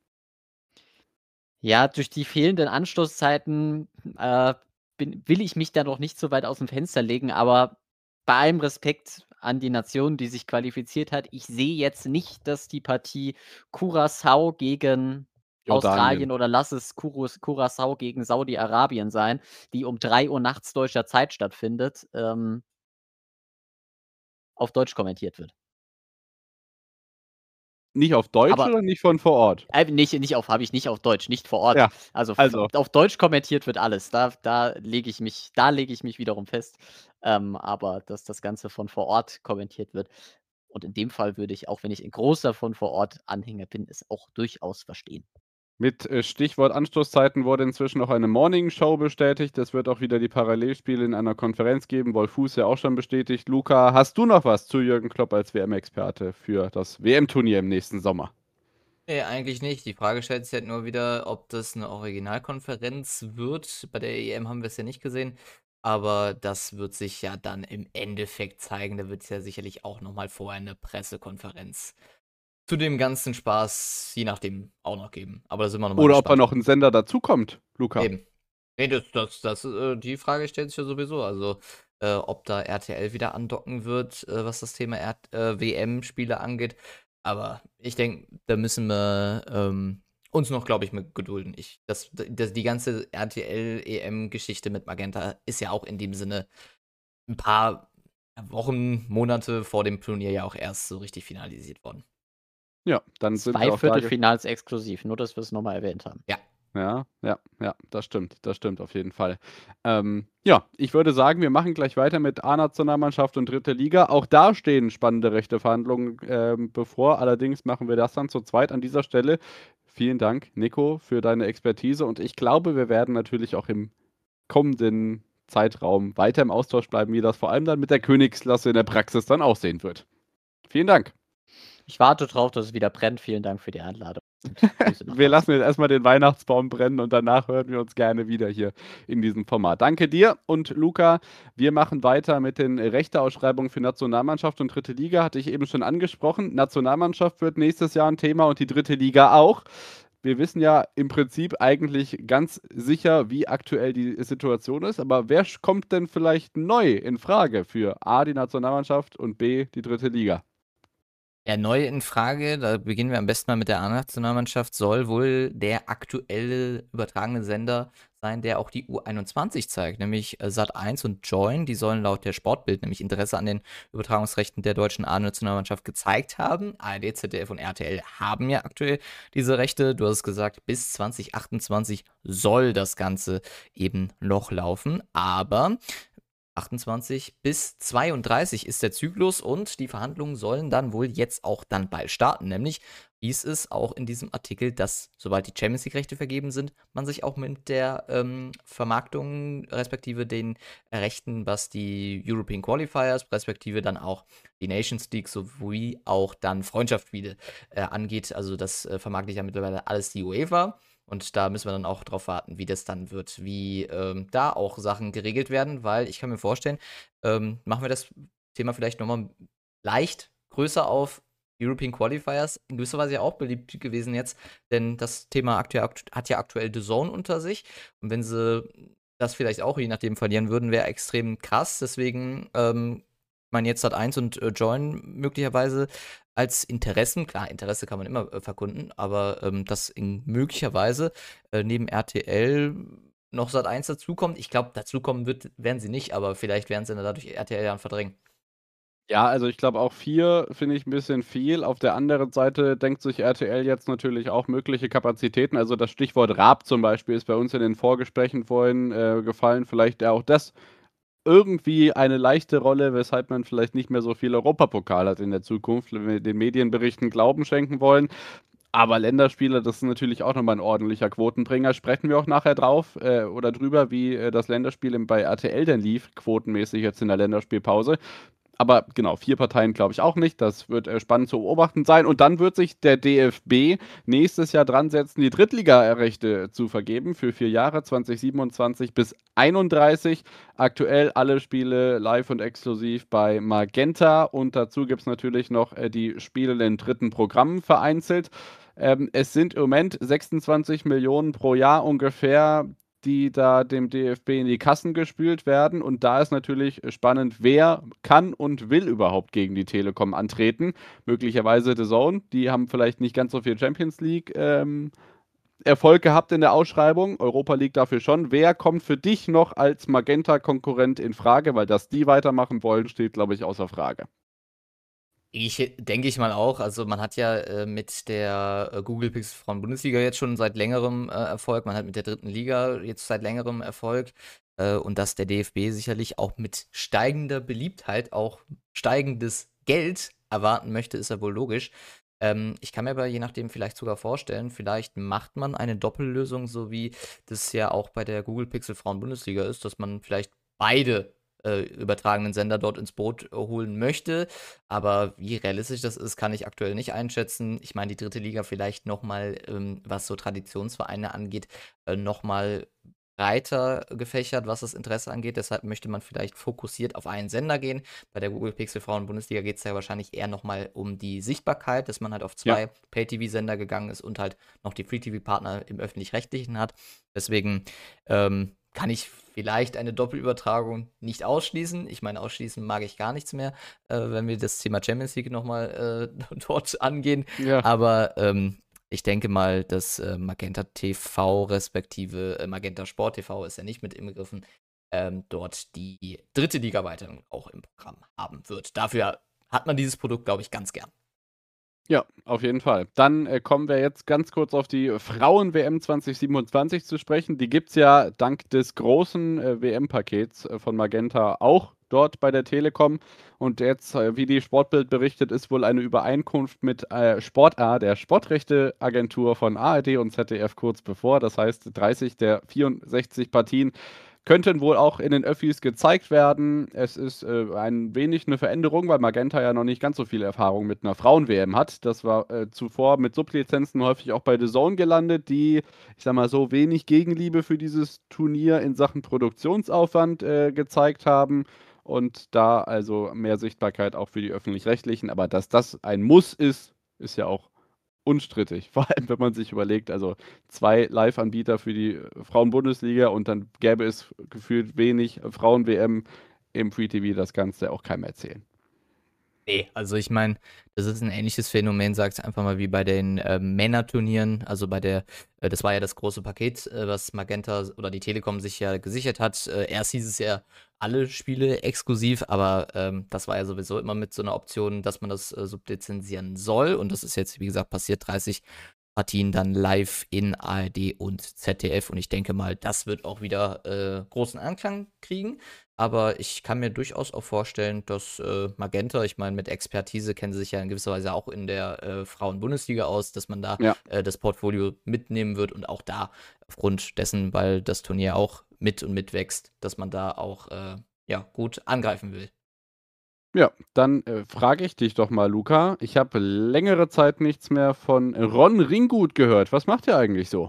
Ja, durch die fehlenden Anstoßzeiten, äh, bin will ich mich da noch nicht so weit aus dem Fenster legen, aber bei allem Respekt an die Nation, die sich qualifiziert hat, ich sehe jetzt nicht, dass die Partie Curaçao gegen Jordanien. Australien oder lass es Kurus Curaçao gegen Saudi-Arabien sein, die um drei Uhr nachts deutscher Zeit stattfindet, ähm, auf Deutsch kommentiert wird. Nicht auf Deutsch Aber oder nicht von vor Ort? Äh, nicht nicht auf habe ich nicht auf Deutsch, nicht vor Ort. Ja, Also, f also auf Deutsch kommentiert wird alles. Da da lege ich mich da lege ich mich wiederum fest. Ähm, aber dass das Ganze von vor Ort kommentiert wird und in dem Fall würde ich, auch wenn ich 'n großer von vor Ort Anhänger bin, es auch durchaus verstehen. mit äh, Stichwort Anstoßzeiten wurde inzwischen auch eine Morning-Show bestätigt. Es wird auch wieder die Parallelspiele in einer Konferenz geben. Wolf Fuß ja auch schon bestätigt. Luca, hast du noch was zu Jürgen Klopp als W M-Experte für das W M-Turnier im nächsten Sommer? Ne, eigentlich nicht. Die Frage stellt sich halt nur wieder, ob das 'ne Originalkonferenz wird. Bei der E M haben wir's ja nicht gesehen. aber das wird sich ja dann im Endeffekt zeigen. Da wird es ja sicherlich auch noch mal vorher eine Pressekonferenz zu dem ganzen Spaß, je nachdem, auch noch geben. Aber da sind wir noch mal Oder ob da gespannt. noch ein Sender dazukommt, Luca. Eben. Ne, das das das, äh die Frage stellt sich ja sowieso. Also, äh, ob da R T L wieder andocken wird, äh, was das Thema R äh, W M-Spiele angeht. Aber ich denke, da müssen wir, ähm, uns noch, glaube ich, mit gedulden. Ich das d das die ganze R T L-E M-Geschichte mit Magenta ist ja auch in dem Sinne ein paar Wochen, Monate vor dem Turnier ja auch erst so richtig finalisiert worden. Ja, dann sind Zwei wir auch da ges Viertelfinals exklusiv, nur dass wir es noch mal erwähnt haben. Ja. Ja, ja, ja, das stimmt, das stimmt auf jeden Fall. Ähm, ja, ich würde sagen, wir machen gleich weiter mit A-Nationalmannschaft und dritte Liga. Auch da stehen spannende Rechteverhandlungen ähm, bevor. Allerdings machen wir das dann zu zweit an dieser Stelle. Vielen Dank, Nico, für deine Expertise. Und ich glaube, wir werden natürlich auch im kommenden Zeitraum weiter im Austausch bleiben, wie das vor allem dann mit der Königsklasse in der Praxis dann aussehen wird. Vielen Dank. Ich warte drauf, dass es wieder brennt. Vielen Dank für die Einladung. Grüße nach Wir Hause. lassen jetzt erstmal den Weihnachtsbaum brennen und danach hören wir uns gerne wieder hier in diesem Format. Danke dir und Luca. Wir machen weiter mit den Rechteausschreibungen für Nationalmannschaft und dritte Liga. Hatte ich eben schon angesprochen. Nationalmannschaft wird nächstes Jahr ein Thema und die dritte Liga auch. Wir wissen ja im Prinzip eigentlich ganz sicher, wie aktuell die Situation ist. Aber wer sch- kommt denn vielleicht neu in Frage für A, die Nationalmannschaft und B, die dritte Liga? Ja, neu in Frage, da beginnen wir am besten mal mit der A-Nationalmannschaft, soll wohl der aktuelle übertragene Sender sein, der auch die U einundzwanzig zeigt, nämlich äh, Sat eins und Join. Die sollen laut der Sportbild nämlich Interesse an den Übertragungsrechten der deutschen A-Nationalmannschaft gezeigt haben. A R D, Z D F und R T L haben ja aktuell diese Rechte. Du hast es gesagt, bis zwanzig achtundzwanzig soll das Ganze eben noch laufen, aber achtundzwanzig bis zweiunddreißig ist der Zyklus und die Verhandlungen sollen dann wohl jetzt auch dann bald starten. Nämlich hieß es auch in diesem Artikel, dass sobald die Champions League-Rechte vergeben sind, man sich auch mit der ähm, Vermarktung respektive den Rechten, was die European Qualifiers respektive dann auch die Nations League sowie auch dann Freundschaftsspiele äh, angeht. Also das äh, vermarktet ja mittlerweile alles die UEFA. Und da müssen wir dann auch drauf warten, wie das dann wird, wie ähm, da auch Sachen geregelt werden, weil ich kann mir vorstellen, ähm, machen wir das Thema vielleicht nochmal leicht größer auf. European Qualifiers in gewisser Weise ja auch beliebt gewesen jetzt, denn das Thema aktuell, akt- hat ja aktuell The Zone unter sich. Und wenn sie das vielleicht auch je nachdem verlieren würden, wäre extrem krass. Deswegen, ähm, ich meine, jetzt hat eins und äh, Join möglicherweise als Interessen, klar, Interesse kann man immer äh, verkunden, aber ähm, dass in möglicherweise äh, neben R T L noch Sat eins dazukommt. Ich glaube, dazukommen wird, werden sie nicht, aber vielleicht werden sie dann dadurch R T L dann verdrängen. Ja, also ich glaube auch vier finde ich ein bisschen viel. Auf der anderen Seite denkt sich R T L jetzt natürlich auch mögliche Kapazitäten. Also das Stichwort Raab zum Beispiel ist bei uns in den Vorgesprächen vorhin äh, gefallen. Vielleicht ja auch das irgendwie eine leichte Rolle, weshalb man vielleicht nicht mehr so viel Europapokal hat in der Zukunft, wenn wir den Medienberichten Glauben schenken wollen. Aber Länderspiele, das ist natürlich auch nochmal ein ordentlicher Quotenbringer. Sprechen wir auch nachher drauf äh, oder drüber, wie äh, das Länderspiel im- bei R T L denn lief, quotenmäßig jetzt in der Länderspielpause. Aber genau, vier Parteien glaube ich auch nicht. Das wird äh, spannend zu beobachten sein. Und dann wird sich der D F B nächstes Jahr dran setzen, die Drittliga-Rechte zu vergeben für vier Jahre, zwanzig siebenundzwanzig bis einunddreißig. Aktuell alle Spiele live und exklusiv bei Magenta. Und dazu gibt es natürlich noch äh, die Spiele in den dritten Programmen vereinzelt. Ähm, es sind im Moment sechsundzwanzig Millionen pro Jahr ungefähr, die da dem D F B in die Kassen gespült werden. Und da ist natürlich spannend, wer kann und will überhaupt gegen die Telekom antreten. Möglicherweise The Zone, die haben vielleicht nicht ganz so viel Champions League ähm, Erfolg gehabt in der Ausschreibung. Europa League dafür schon. Wer kommt für dich noch als Magenta-Konkurrent in Frage? Weil dass die weitermachen wollen, steht, glaube ich, außer Frage. Ich denke ich mal auch. Also man hat ja äh, mit der äh, Google Pixel Frauen Bundesliga jetzt schon seit längerem äh, Erfolg. Man hat mit der dritten Liga jetzt seit längerem Erfolg. Äh, und dass der D F B sicherlich auch mit steigender Beliebtheit auch steigendes Geld erwarten möchte, ist ja wohl logisch. Ähm, ich kann mir aber je nachdem vielleicht sogar vorstellen, vielleicht macht man eine Doppellösung, so wie das ja auch bei der Google Pixel Frauen Bundesliga ist, dass man vielleicht beide äh, übertragenen Sender dort ins Boot äh, holen möchte. Aber wie realistisch das ist, kann ich aktuell nicht einschätzen. Ich meine, die dritte Liga vielleicht noch mal, ähm, was so Traditionsvereine angeht, äh, noch mal breiter gefächert, was das Interesse angeht. Deshalb möchte man vielleicht fokussiert auf einen Sender gehen. Bei der Google Pixel Frauen-Bundesliga geht es ja wahrscheinlich eher nochmal um die Sichtbarkeit, dass man halt auf Ja. zwei Pay-T V-Sender gegangen ist und halt noch die Free-T V-Partner im Öffentlich-Rechtlichen hat. Deswegen ähm, kann ich vielleicht eine Doppelübertragung nicht ausschließen. Ich meine, ausschließen mag ich gar nichts mehr, äh, wenn wir das Thema Champions League nochmal äh, dort angehen. Ja. Aber ähm, ich denke mal, dass äh, Magenta T V respektive äh, Magenta Sport T V ist ja nicht mit inbegriffen, ähm, dort die dritte Liga-Erweiterung auch im Programm haben wird. Dafür hat man dieses Produkt, glaube ich, ganz gern. Ja, auf jeden Fall. Dann äh, kommen wir jetzt ganz kurz auf die Frauen-W M zwanzig siebenundzwanzig zu sprechen. Die gibt es ja dank des großen äh, W M-Pakets äh, von Magenta auch dort bei der Telekom. Und jetzt, äh, wie die Sportbild berichtet, ist wohl eine Übereinkunft mit äh, Sport A, der Sportrechteagentur von A R D und Z D F kurz bevor. Das heißt, dreißig der vierundsechzig Partien könnten wohl auch in den Öffis gezeigt werden. Es ist äh, ein wenig eine Veränderung, weil Magenta ja noch nicht ganz so viel Erfahrung mit einer Frauen-W M hat. Das war äh, zuvor mit Sublizenzen häufig auch bei The Zone gelandet, die, ich sag mal so, wenig Gegenliebe für dieses Turnier in Sachen Produktionsaufwand äh, gezeigt haben. Und da also mehr Sichtbarkeit auch für die Öffentlich-Rechtlichen. Aber dass das ein Muss ist, ist ja auch unstrittig. Vor allem, wenn man sich überlegt, also zwei Live-Anbieter für die äh, Frauen-Bundesliga und dann gäbe es gefühlt wenig Frauen-W M im Free-T V, das kannst du ja auch keinem erzählen. Nee, also ich meine, das ist ein ähnliches Phänomen, sag's einfach mal, wie bei den äh, Männerturnieren. Also bei der, äh, das war ja das große Paket, äh, was Magenta oder die Telekom sich ja gesichert hat. Äh, erst hieß es ja alle Spiele exklusiv, aber ähm, das war ja sowieso immer mit so einer Option, dass man das äh, sublizenzieren soll. Und das ist jetzt, wie gesagt, passiert. dreißig Partien dann live in A R D und Z D F. Und ich denke mal, das wird auch wieder äh, großen Anklang kriegen. Aber ich kann mir durchaus auch vorstellen, dass äh, Magenta, ich meine, mit Expertise kennen sie sich ja in gewisser Weise auch in der äh, Frauen-Bundesliga aus, dass man da Ja. äh, das Portfolio mitnehmen wird und auch da aufgrund dessen, weil das Turnier auch mit und mitwächst, dass man da auch äh, ja, gut angreifen will. Ja, dann äh, frage ich dich doch mal, Luca. Ich habe längere Zeit nichts mehr von Ron Ringgut gehört. Was macht er eigentlich so?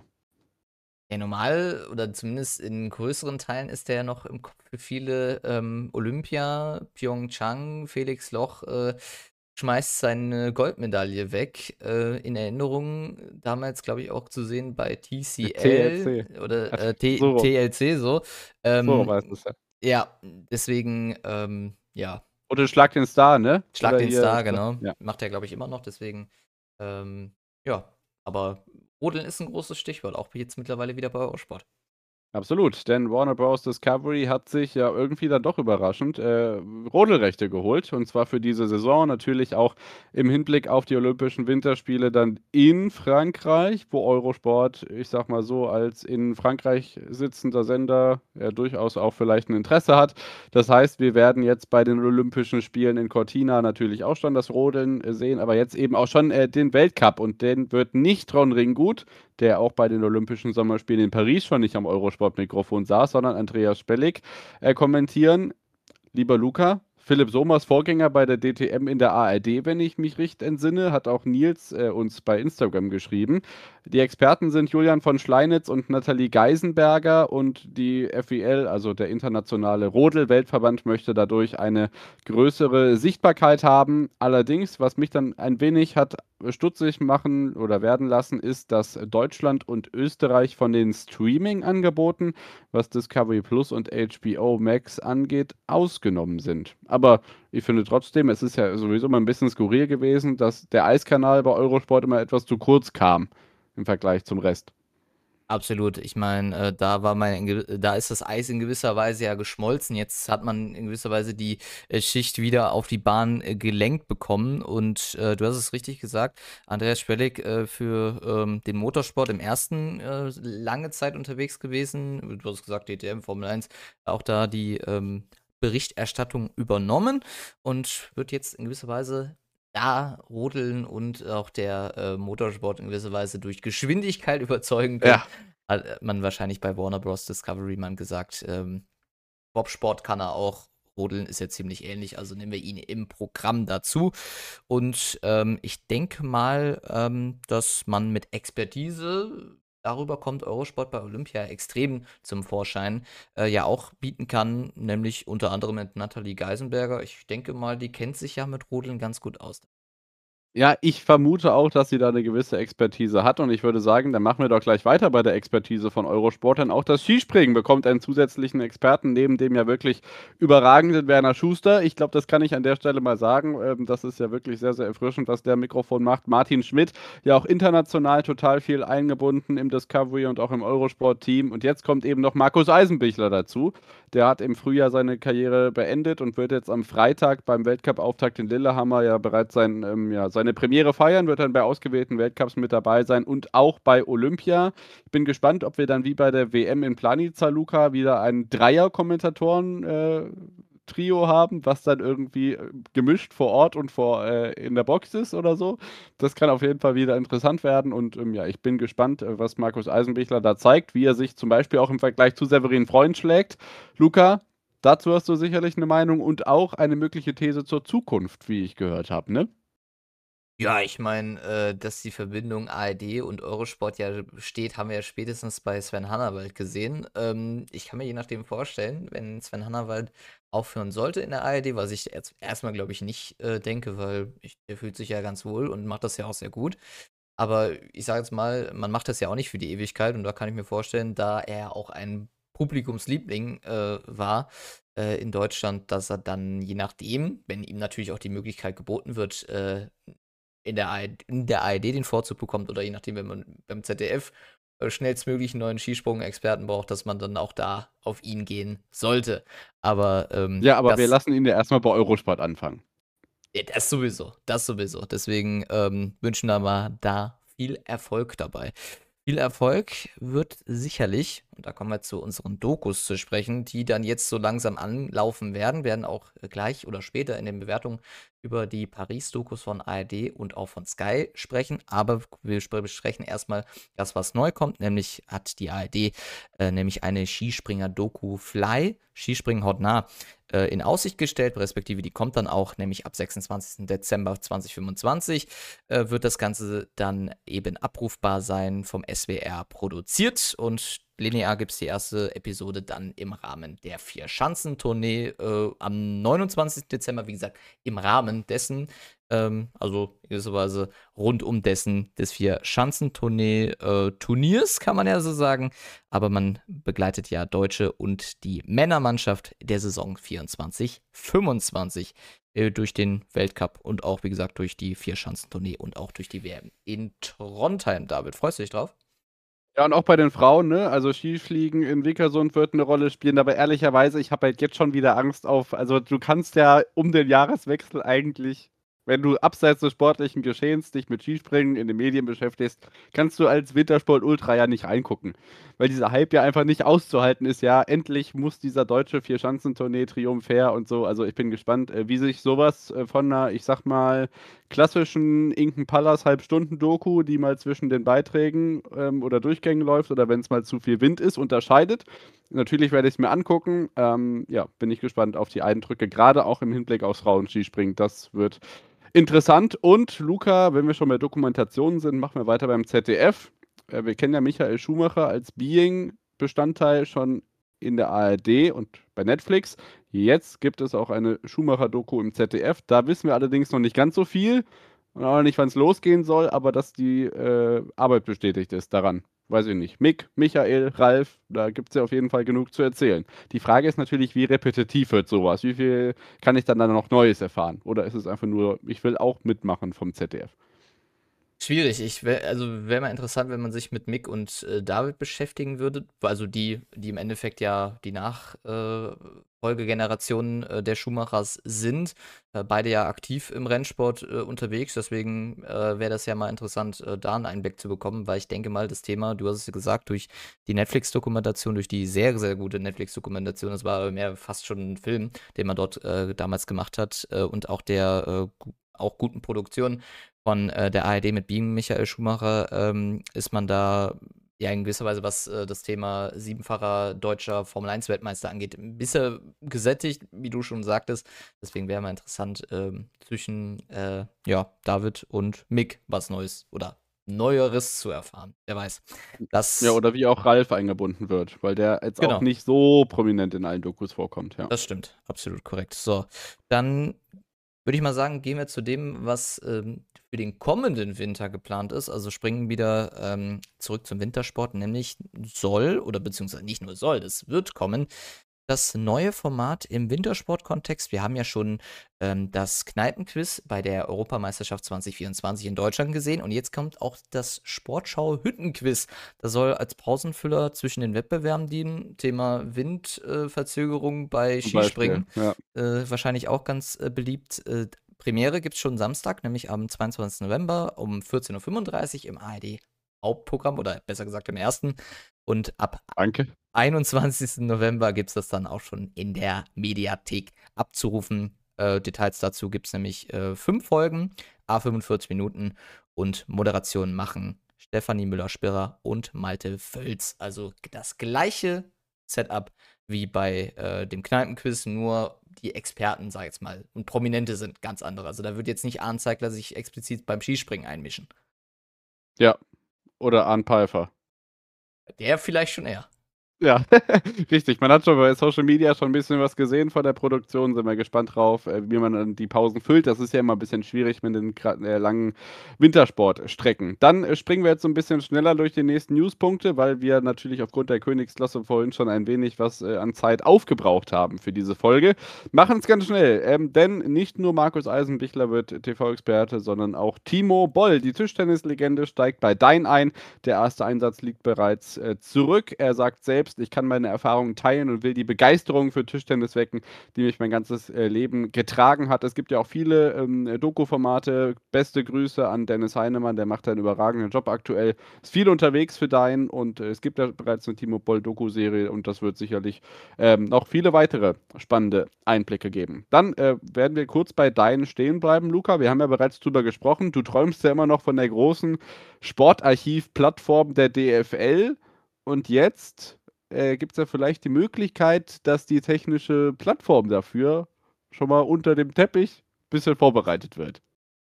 Ja, normal oder zumindest in größeren Teilen ist der ja noch im Kopf für viele ähm, Olympia, Pyeongchang, Felix Loch äh, schmeißt seine Goldmedaille weg. Äh, in Erinnerung damals, glaube ich, auch zu sehen bei T C L T L C. oder Ach, äh, T so, T L C so. so Ähm, war es ja. ja, deswegen, ähm, ja, Oder Schlag den Star, ne? Schlag Oder den hier, Star, Schlag- genau. Ja. Macht er, glaube ich, immer noch, deswegen, ähm, ja, aber Rodeln ist ein großes Stichwort, auch jetzt mittlerweile wieder bei Eurosport. Absolut, denn Warner Bros. Discovery hat sich ja irgendwie dann doch überraschend äh, Rodelrechte geholt. Und zwar für diese Saison natürlich auch im Hinblick auf die Olympischen Winterspiele dann in Frankreich, wo Eurosport, ich sag mal so, als in Frankreich sitzender Sender ja durchaus auch vielleicht ein Interesse hat. Das heißt, wir werden jetzt bei den Olympischen Spielen in Cortina natürlich auch schon das Rodeln äh, sehen, aber jetzt eben auch schon äh, den Weltcup. Und den wird nicht Ron Ringgut, der auch bei den Olympischen Sommerspielen in Paris schon nicht am Eurosport-Mikrofon saß, sondern Andreas Spellig äh, kommentieren. Lieber Luca, Philipp Somers Vorgänger bei der D T M in der A R D, wenn ich mich richtig entsinne, hat auch Nils äh, uns bei Instagram geschrieben. Die Experten sind Julian von Schleinitz und Nathalie Geisenberger und die F I L, also der internationale Rodel-Weltverband, möchte dadurch eine größere Sichtbarkeit haben. Allerdings, was mich dann ein wenig hat stutzig machen oder werden lassen, ist, dass Deutschland und Österreich von den Streaming-Angeboten, was Discovery Plus und H B O Max angeht, ausgenommen sind. Aber ich finde trotzdem, es ist ja sowieso mal ein bisschen skurril gewesen, dass der Eiskanal bei Eurosport immer etwas zu kurz kam im Vergleich zum Rest. Absolut. Ich meine, äh, da war man, in gew- da ist das Eis in gewisser Weise ja geschmolzen. Jetzt hat man in gewisser Weise die äh, Schicht wieder auf die Bahn äh, gelenkt bekommen. Und äh, du hast es richtig gesagt, Andreas Spellig äh, für ähm, den Motorsport im ersten äh, lange Zeit unterwegs gewesen. Du hast gesagt, D T M, Formel eins, auch da die ähm, Berichterstattung übernommen und wird jetzt in gewisser Weise da Rodeln und auch der äh, Motorsport in gewisser Weise durch Geschwindigkeit überzeugen können. Ja. Hat man wahrscheinlich bei Warner Bros. Discovery mal gesagt. Ähm, Bobsport kann er auch. Rodeln ist ja ziemlich ähnlich, also nehmen wir ihn im Programm dazu. Und ähm, ich denke mal, ähm, dass man mit Expertise darüber kommt Eurosport bei Olympia extrem zum Vorschein, äh, ja auch bieten kann, nämlich unter anderem mit Nathalie Geisenberger. Ich denke mal, die kennt sich ja mit Rodeln ganz gut aus. Ja, ich vermute auch, dass sie da 'ne gewisse Expertise hat und ich würde sagen, dann machen wir doch gleich weiter bei der Expertise von Eurosport, denn auch das Skispringen bekommt einen zusätzlichen Experten neben dem ja wirklich überragenden Werner Schuster. Ich glaube, das kann ich an der Stelle mal sagen. Ähm, das ist ja wirklich sehr, sehr erfrischend, was der am Mikrofon macht. Martin Schmidt, ja auch international total viel eingebunden im Discovery und auch im Eurosport-Team. Und jetzt kommt eben noch Markus Eisenbichler dazu. Der hat im Frühjahr seine Karriere beendet und wird jetzt am Freitag beim Weltcup-Auftakt in Lillehammer ja bereits sein, ähm, ja, seine Premiere feiern, wird dann bei ausgewählten Weltcups mit dabei sein und auch bei Olympia. Ich bin gespannt, ob wir dann wie bei der W M in Planica, Luka, wieder ein Dreier-Kommentatoren äh, Trio haben, was dann irgendwie äh, gemischt vor Ort und vor äh, in der Box ist oder so. Das kann auf jeden Fall wieder interessant werden und ähm, ja, ich bin gespannt, äh, was Markus Eisenbichler da zeigt, wie er sich zum Beispiel auch im Vergleich zu Severin Freund schlägt. Luca, dazu hast du sicherlich eine Meinung und auch eine mögliche These zur Zukunft, wie ich gehört habe, ne? Ja, ich meine, äh, dass die Verbindung A R D und Eurosport ja besteht, haben wir ja spätestens bei Sven Hannawald gesehen. Ähm, ich kann mir je nachdem vorstellen, wenn Sven Hannawald aufhören sollte in der A R D, was ich jetzt erstmal, glaube ich, nicht äh, denke, weil ich, der fühlt sich ja ganz wohl und macht das ja auch sehr gut. Aber ich sage jetzt mal, man macht das ja auch nicht für die Ewigkeit und da kann ich mir vorstellen, da er auch ein Publikumsliebling äh, war äh, in Deutschland, dass er dann je nachdem, wenn ihm natürlich auch die Möglichkeit geboten wird, äh, in der, A R D, in der A R D den Vorzug bekommt oder je nachdem, wenn man beim Z D F äh, schnellstmöglich einen neuen Skisprung-Experten braucht, dass man dann auch da auf ihn gehen sollte. Aber ähm, Ja, aber wir das lassen ihn ja erstmal bei Eurosport anfangen. ja, das sowieso, das sowieso. Deswegen ähm, wünschen wir mal da viel Erfolg dabei. Viel Erfolg wird sicherlich, und da kommen wir zu unseren Dokus zu sprechen, die dann jetzt so langsam anlaufen werden, werden auch äh, gleich oder später in den Bewertungen über die Paris-Dokus von A R D und auch von Sky sprechen. Aber wir spre- besprechen erstmal das, was neu kommt, nämlich hat die A R D äh, nämlich eine Skispringer-Doku Fly, Skispringen hautnah, äh, in Aussicht gestellt, respektive die kommt dann auch, nämlich ab sechsundzwanzigsten Dezember zweitausendfünfundzwanzig äh, wird das Ganze dann eben abrufbar sein, vom S W R produziert und linear gibt es die erste Episode dann im Rahmen der Vier-Schanzentournee äh, am neunundzwanzigsten Dezember, wie gesagt, im Rahmen dessen, ähm, also in gewisser Weise rund um dessen des Vier-Schanzentournee-Turniers, kann man ja so sagen, aber man begleitet ja Deutsche und die Männermannschaft der Saison vierundzwanzig fünfundzwanzig äh, durch den Weltcup und auch, wie gesagt, durch die Vier-Schanzentournee und auch durch die W M in Trondheim. David, freust du dich drauf? Ja, und auch bei den Frauen, ne? Also Skifliegen in Vikersund wird eine Rolle spielen, aber ehrlicherweise, ich habe halt jetzt schon wieder Angst auf, also du kannst ja um den Jahreswechsel eigentlich, wenn du abseits des sportlichen Geschehens dich mit Skispringen in den Medien beschäftigst, kannst du als Wintersport-Ultra ja nicht reingucken. Weil dieser Hype ja einfach nicht auszuhalten ist. Ja, endlich muss dieser deutsche Vier-Schanzentournee-Triumph her und so. Also ich bin gespannt, äh, wie sich sowas äh, von einer, ich sag mal, klassischen Inken Pallas Halbstunden-Doku, die mal zwischen den Beiträgen ähm, oder Durchgängen läuft oder wenn es mal zu viel Wind ist, unterscheidet. Natürlich werde ich es mir angucken. Ähm, ja, bin ich gespannt auf die Eindrücke, gerade auch im Hinblick aufs Frauenskispringen. Das wird interessant. Und Luca, wenn wir schon bei Dokumentationen sind, machen wir weiter beim Z D F. Äh, wir kennen ja Michael Schumacher als Being-Bestandteil schon in der A R D und bei Netflix. Jetzt gibt es auch eine Schumacher-Doku im Z D F. Da wissen wir allerdings noch nicht ganz so viel und auch noch nicht, wann es losgehen soll, aber dass die äh, Arbeit bestätigt ist daran. Weiß ich nicht. Mick, Michael, Ralf, da gibt es ja auf jeden Fall genug zu erzählen. Die Frage ist natürlich, wie repetitiv wird sowas? Wie viel kann ich dann, dann noch Neues erfahren? Oder ist es einfach nur, ich will auch mitmachen vom Z D F? Schwierig. Ich wär, also wäre mal interessant, wenn man sich mit Mick und äh, David beschäftigen würde. Also die, die im Endeffekt ja die Nachfolgegenerationen äh, der Schumachers sind. Äh, beide ja aktiv im Rennsport äh, unterwegs. Deswegen äh, wäre das ja mal interessant, äh, da einen Einblick zu bekommen, weil ich denke mal, das Thema, du hast es ja gesagt, durch die Netflix-Dokumentation, durch die sehr, sehr gute Netflix-Dokumentation, das war mehr fast schon ein Film, den man dort äh, damals gemacht hat äh, und auch der äh, gu- auch guten Produktion von äh, der A R D mit Beam Michael Schumacher ähm, ist man da ja in gewisser Weise, was äh, das Thema siebenfacher deutscher Formel eins Weltmeister angeht, ein bisschen gesättigt, wie du schon sagtest. Deswegen wäre mal interessant, ähm, zwischen äh, ja, David und Mick was Neues oder Neueres zu erfahren. Wer weiß. Ja, Das oder wie auch Ralf eingebunden wird, weil der jetzt auch Genau. nicht so prominent in allen Dokus vorkommt, ja. Das stimmt, absolut korrekt. So, dann würde ich mal sagen, gehen wir zu dem, was ähm, für den kommenden Winter geplant ist. Also springen wieder ähm, zurück zum Wintersport, nämlich soll, oder beziehungsweise nicht nur soll, das wird kommen, das neue Format im Wintersport-Kontext. Wir haben ja schon ähm, das Kneipenquiz bei der Europameisterschaft zwanzig vierundzwanzig in Deutschland gesehen und jetzt kommt auch das Sportschau-Hüttenquiz. Das soll als Pausenfüller zwischen den Wettbewerben dienen. Thema Windverzögerung bei Zum Beispiel, Skispringen. ja. Äh, wahrscheinlich auch ganz äh, beliebt. Äh, Premiere gibt es schon Samstag, nämlich am zweiundzwanzigsten November um vierzehn Uhr fünfunddreißig im A R D Hauptprogramm oder besser gesagt im ersten. Und ab Danke. einundzwanzigsten November gibt es das dann auch schon in der Mediathek abzurufen. Äh, Details dazu gibt es nämlich äh, fünf Folgen, a fünfundvierzig Minuten und Moderation machen Stefanie Müller-Spirrer und Malte Völz. Also das gleiche Setup wie bei äh, dem Kneipenquiz, nur die Experten, sag ich jetzt mal, und Prominente sind ganz andere. Also da wird jetzt nicht Arndt Zeigler sich explizit beim Skispringen einmischen. Ja, oder Arndt Pfeiffer. Der vielleicht schon eher. Ja, richtig. Man hat schon bei Social Media schon ein bisschen was gesehen von der Produktion. Sind wir gespannt drauf, äh, wie man dann die Pausen füllt. Das ist ja immer ein bisschen schwierig mit den gra- äh, langen Wintersportstrecken. Dann äh, springen wir jetzt so ein bisschen schneller durch die nächsten Newspunkte, weil wir natürlich aufgrund der Königsklasse vorhin schon ein wenig was äh, an Zeit aufgebraucht haben für diese Folge. Machen es ganz schnell, ähm, denn nicht nur Markus Eisenbichler wird T V-Experte, sondern auch Timo Boll, die Tischtennislegende, steigt bei Dein ein. Der erste Einsatz liegt bereits äh, zurück. Er sagt selbst, ich kann meine Erfahrungen teilen und will die Begeisterung für Tischtennis wecken, die mich mein ganzes äh, Leben getragen hat. Es gibt ja auch viele ähm, Doku-Formate. Beste Grüße an Dennis Heinemann, der macht einen überragenden Job aktuell. Ist viel unterwegs für Dein und äh, es gibt ja bereits eine Timo Boll Doku-Serie und das wird sicherlich ähm, noch viele weitere spannende Einblicke geben. Dann äh, werden wir kurz bei Dein stehen bleiben, Luca. Wir haben ja bereits drüber gesprochen. Du träumst ja immer noch von der großen Sportarchiv-Plattform der D F L und jetzt äh, gibt es ja vielleicht die Möglichkeit, dass die technische Plattform dafür schon mal unter dem Teppich ein bisschen vorbereitet wird.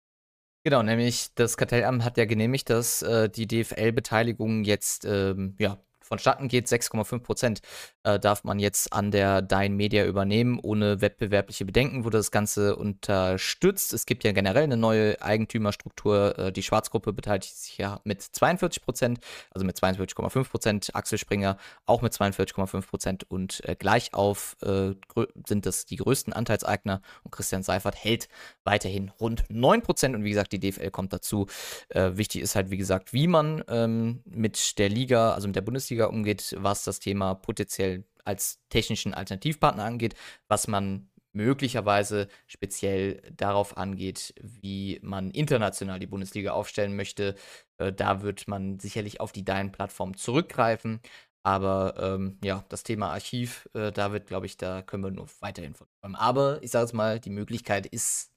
Genau, nämlich das Kartellamt hat ja genehmigt, dass äh, die D F L-Beteiligung jetzt ähm, ja, vonstatten geht. sechs Komma fünf Prozent äh, darf man jetzt an der Dein Media übernehmen. Ohne wettbewerbliche Bedenken wurde das Ganze unterstützt. Es gibt ja generell eine neue Eigentümerstruktur. Äh, die Schwarzgruppe beteiligt sich ja mit zweiundvierzig Prozent, also mit zweiundvierzig Komma fünf Prozent. Axel Springer auch mit zweiundvierzig Komma fünf Prozent und äh, gleich auf äh, grö- sind das die größten Anteilseigner. Und Christian Seifert hält weiterhin rund neun Prozent. Und wie gesagt, die D F L kommt dazu. Äh, wichtig ist halt, wie gesagt, wie man ähm, mit der Liga, also mit der Bundesliga umgeht, was das Thema potenziell als technischen Alternativpartner angeht, was man möglicherweise speziell darauf angeht, wie man international die Bundesliga aufstellen möchte. Äh, da wird man sicherlich auf die Dein-Plattform zurückgreifen. Aber ähm, ja, das Thema Archiv, äh, da wird, glaube ich, da können wir nur weiterhin von träumen. Aber ich sage es mal, die Möglichkeit ist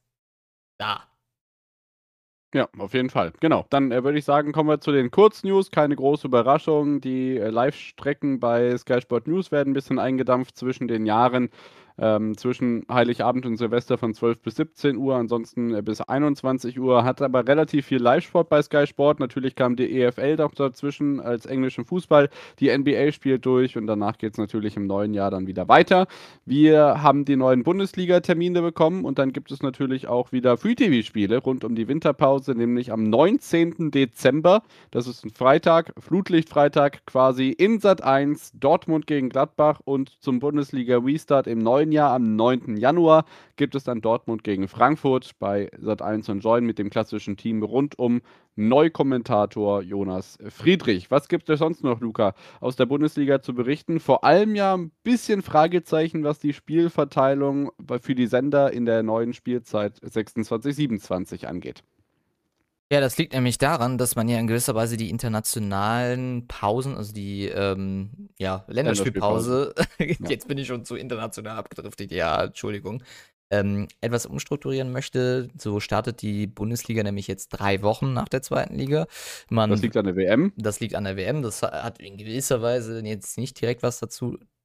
da. Ja, auf jeden Fall. Genau. Dann äh, würde ich sagen, kommen wir zu den Kurznews. Keine große Überraschung. Die äh, Live-Strecken bei Sky Sport News werden ein bisschen eingedampft zwischen den Jahren. Ähm, zwischen Heiligabend und Silvester von zwölf bis siebzehn Uhr, ansonsten äh, bis einundzwanzig Uhr. Hat aber relativ viel Live-Sport bei Sky Sport. Natürlich kam die E F L noch dazwischen als englischen Fußball. Die N B A spielt durch und danach geht es natürlich im neuen Jahr dann wieder weiter. Wir haben die neuen Bundesliga-Termine bekommen und dann gibt es natürlich auch wieder Free T V-Spiele rund um die Winterpause, nämlich am neunzehnten Dezember. Das ist ein Freitag, Flutlichtfreitag quasi in Sat eins, Dortmund gegen Gladbach und zum Bundesliga-Restart im neuen Jahr am neunten Januar gibt es dann Dortmund gegen Frankfurt bei Sat eins und Join mit dem klassischen Team rund um Neukommentator Jonas Friedrich. Was gibt es sonst noch, Luca, aus der Bundesliga zu berichten? Vor allem ja ein bisschen Fragezeichen, was die Spielverteilung für die Sender in der neuen Spielzeit sechsundzwanzig siebenundzwanzig angeht. Ja, das liegt nämlich daran, dass man ja in gewisser Weise die internationalen Pausen, also die ähm, ja, Länderspielpause, jetzt bin ich schon zu international abgedriftet, ja, Entschuldigung, ähm, etwas umstrukturieren möchte. So startet die Bundesliga nämlich jetzt drei Wochen nach der zweiten Liga. Man, Das liegt an der W M. Das liegt an der W M. Das hat in gewisser Weise jetzt nicht direkt was dazu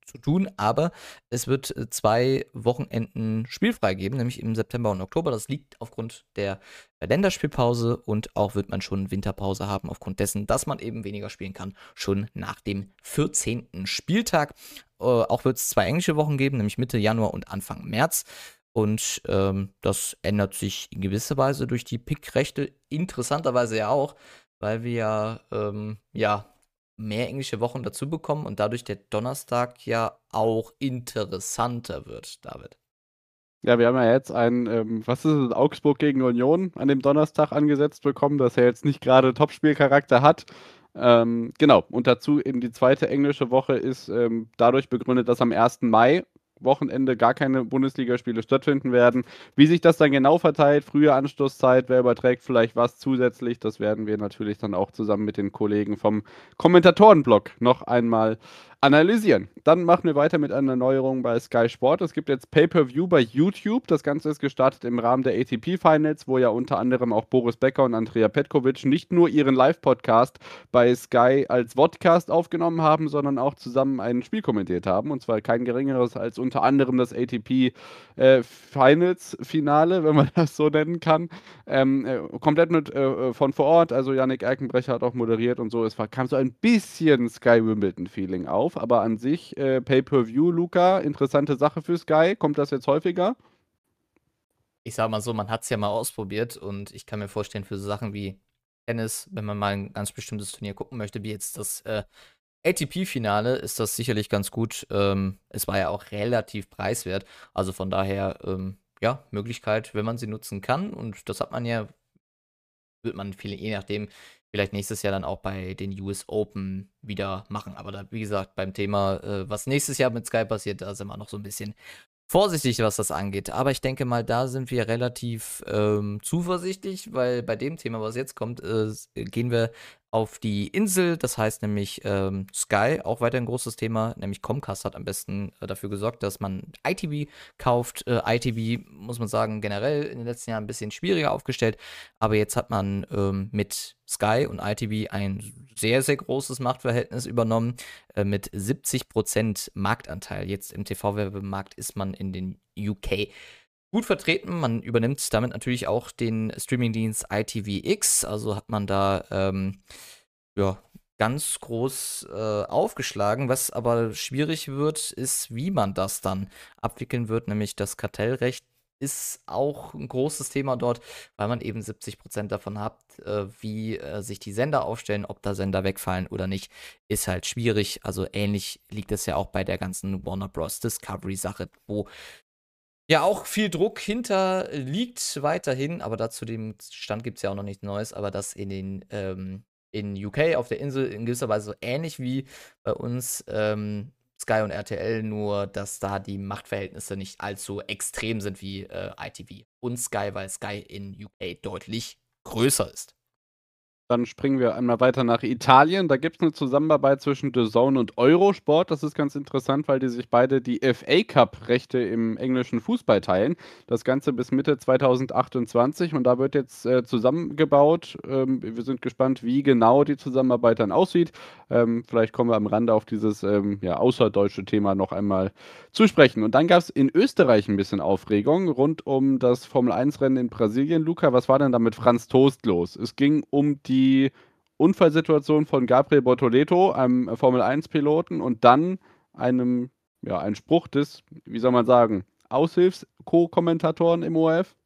zu tun, aber es wird äh, zwei Wochenenden spielfrei geben, nämlich im September und Oktober. Das liegt aufgrund der äh, Länderspielpause und auch wird man schon Winterpause haben, aufgrund dessen, dass man eben weniger spielen kann, schon nach dem vierzehnten Spieltag. Äh, auch wird es zwei englische Wochen geben, nämlich Mitte Januar und Anfang März. Und ähm, das ändert sich in gewisser Weise durch die Pickrechte, interessanterweise ja auch, weil wir ja, ähm, ja mehr englische Wochen dazu bekommen und dadurch der Donnerstag ja auch interessanter wird, David. Ja, wir haben ja jetzt ein, ähm, was ist es, Augsburg gegen Union an dem Donnerstag angesetzt bekommen, das ja jetzt nicht gerade Topspielcharakter hat. Ähm, genau, und dazu eben die zweite englische Woche ist ähm, dadurch begründet, dass am ersten Mai Wochenende gar keine Bundesligaspiele stattfinden werden. Wie sich das dann genau verteilt, frühe Anstoßzeit, wer überträgt vielleicht was zusätzlich, das werden wir natürlich dann auch zusammen mit den Kollegen vom Kommentatorenblog noch einmal analysieren. Dann machen wir weiter mit einer Neuerung bei Sky Sport. Es gibt jetzt Pay-Per-View bei YouTube. Das Ganze ist gestartet im Rahmen der A T P Finals, wo ja unter anderem auch Boris Becker und Andrea Petkovic nicht nur ihren Live-Podcast bei Sky als Vodcast aufgenommen haben, sondern auch zusammen ein Spiel kommentiert haben. Und zwar kein geringeres als unter anderem das A T P äh, Finals-Finale, wenn man das so nennen kann. Ähm, äh, komplett mit äh, von vor Ort. Also Yannick Erkenbrecher hat auch moderiert und so. Es war, kam so ein bisschen Sky Wimbledon-Feeling auf. Aber an sich äh, Pay-Per-View, Luca, interessante Sache für Sky. Kommt das jetzt häufiger? Ich sag mal so, man hat es ja mal ausprobiert und ich kann mir vorstellen, für so Sachen wie Tennis, wenn man mal ein ganz bestimmtes Turnier gucken möchte, wie jetzt das äh, A T P-Finale, ist das sicherlich ganz gut. Ähm, es war ja auch relativ preiswert. Also von daher, ähm, ja, Möglichkeit, wenn man sie nutzen kann. Und das hat man ja, wird man viele, je nachdem, vielleicht nächstes Jahr dann auch bei den U S Open wieder machen. Aber da, wie gesagt, beim Thema, äh, was nächstes Jahr mit Sky passiert, da sind wir noch so ein bisschen vorsichtig, was das angeht. Aber ich denke mal, da sind wir relativ ähm, zuversichtlich, weil bei dem Thema, was jetzt kommt, äh, gehen wir auf die Insel. Das heißt nämlich ähm, Sky, auch weiter ein großes Thema, nämlich Comcast hat am besten äh, dafür gesorgt, dass man I T V kauft. Äh, I T V, muss man sagen, generell in den letzten Jahren ein bisschen schwieriger aufgestellt. Aber jetzt hat man ähm, mit Sky und I T V ein sehr, sehr großes Machtverhältnis übernommen äh, mit siebzig Prozent Marktanteil. Jetzt im T V-Werbemarkt ist man in den U K gut vertreten. Man übernimmt damit natürlich auch den Streamingdienst I T V X. Also hat man da ähm, ja, ganz groß äh, aufgeschlagen. Was aber schwierig wird, ist, wie man das dann abwickeln wird, nämlich das Kartellrecht ist auch ein großes Thema dort, weil man eben siebzig Prozent davon hat, äh, wie äh, sich die Sender aufstellen, ob da Sender wegfallen oder nicht, ist halt schwierig. Also ähnlich liegt es ja auch bei der ganzen Warner Bros. Discovery-Sache, wo ja auch viel Druck hinter liegt weiterhin, aber dazu dem Stand gibt es ja auch noch nichts Neues, aber das in den ähm, in U K auf der Insel in gewisser Weise so ähnlich wie bei uns ähm, Sky und R T L, nur dass da die Machtverhältnisse nicht allzu extrem sind wie äh, I T V und Sky, weil Sky in U K deutlich größer ist. Dann springen wir einmal weiter nach Italien. Da gibt es eine Zusammenarbeit zwischen D A Z N und Eurosport. Das ist ganz interessant, weil die sich beide die F A Cup-Rechte im englischen Fußball teilen. Das Ganze bis Mitte zweitausendachtundzwanzig. Und da wird jetzt äh, zusammengebaut. Ähm, wir sind gespannt, wie genau die Zusammenarbeit dann aussieht. Ähm, vielleicht kommen wir am Rande auf dieses ähm, ja, außerdeutsche Thema noch einmal zu sprechen. Und dann gab es in Österreich ein bisschen Aufregung rund um das Formel eins Rennen in Brasilien. Luca, was war denn da mit Franz Toast los? Es ging um die die Unfallsituation von Gabriel Bortoleto, einem Formel eins Piloten, und dann einem, ja, ein Spruch des, wie soll man sagen, Aushilfs-Co-Kommentatoren im O R F.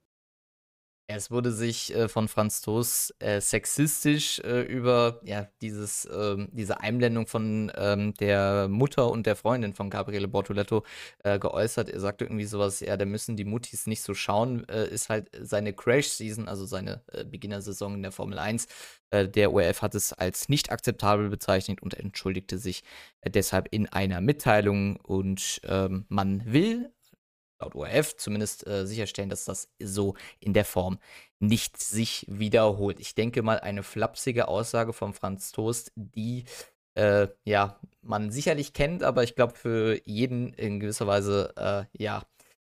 Es wurde sich äh, von Franz Toast äh, sexistisch äh, über ja, dieses, ähm, diese Einblendung von ähm, der Mutter und der Freundin von Gabriele Bortoleto äh, geäußert. Er sagte irgendwie sowas, ja, da müssen die Muttis nicht so schauen, äh, ist halt seine Crash-Season, also seine äh, Beginnersaison in der Formel eins. Äh, der O R F hat es als nicht akzeptabel bezeichnet und entschuldigte sich äh, deshalb in einer Mitteilung und ähm, man will laut O R F zumindest äh, sicherstellen, dass das so in der Form nicht sich wiederholt. Ich denke mal, eine flapsige Aussage von Franz Toast, die äh, ja, man sicherlich kennt, aber ich glaube für jeden in gewisser Weise äh, ja,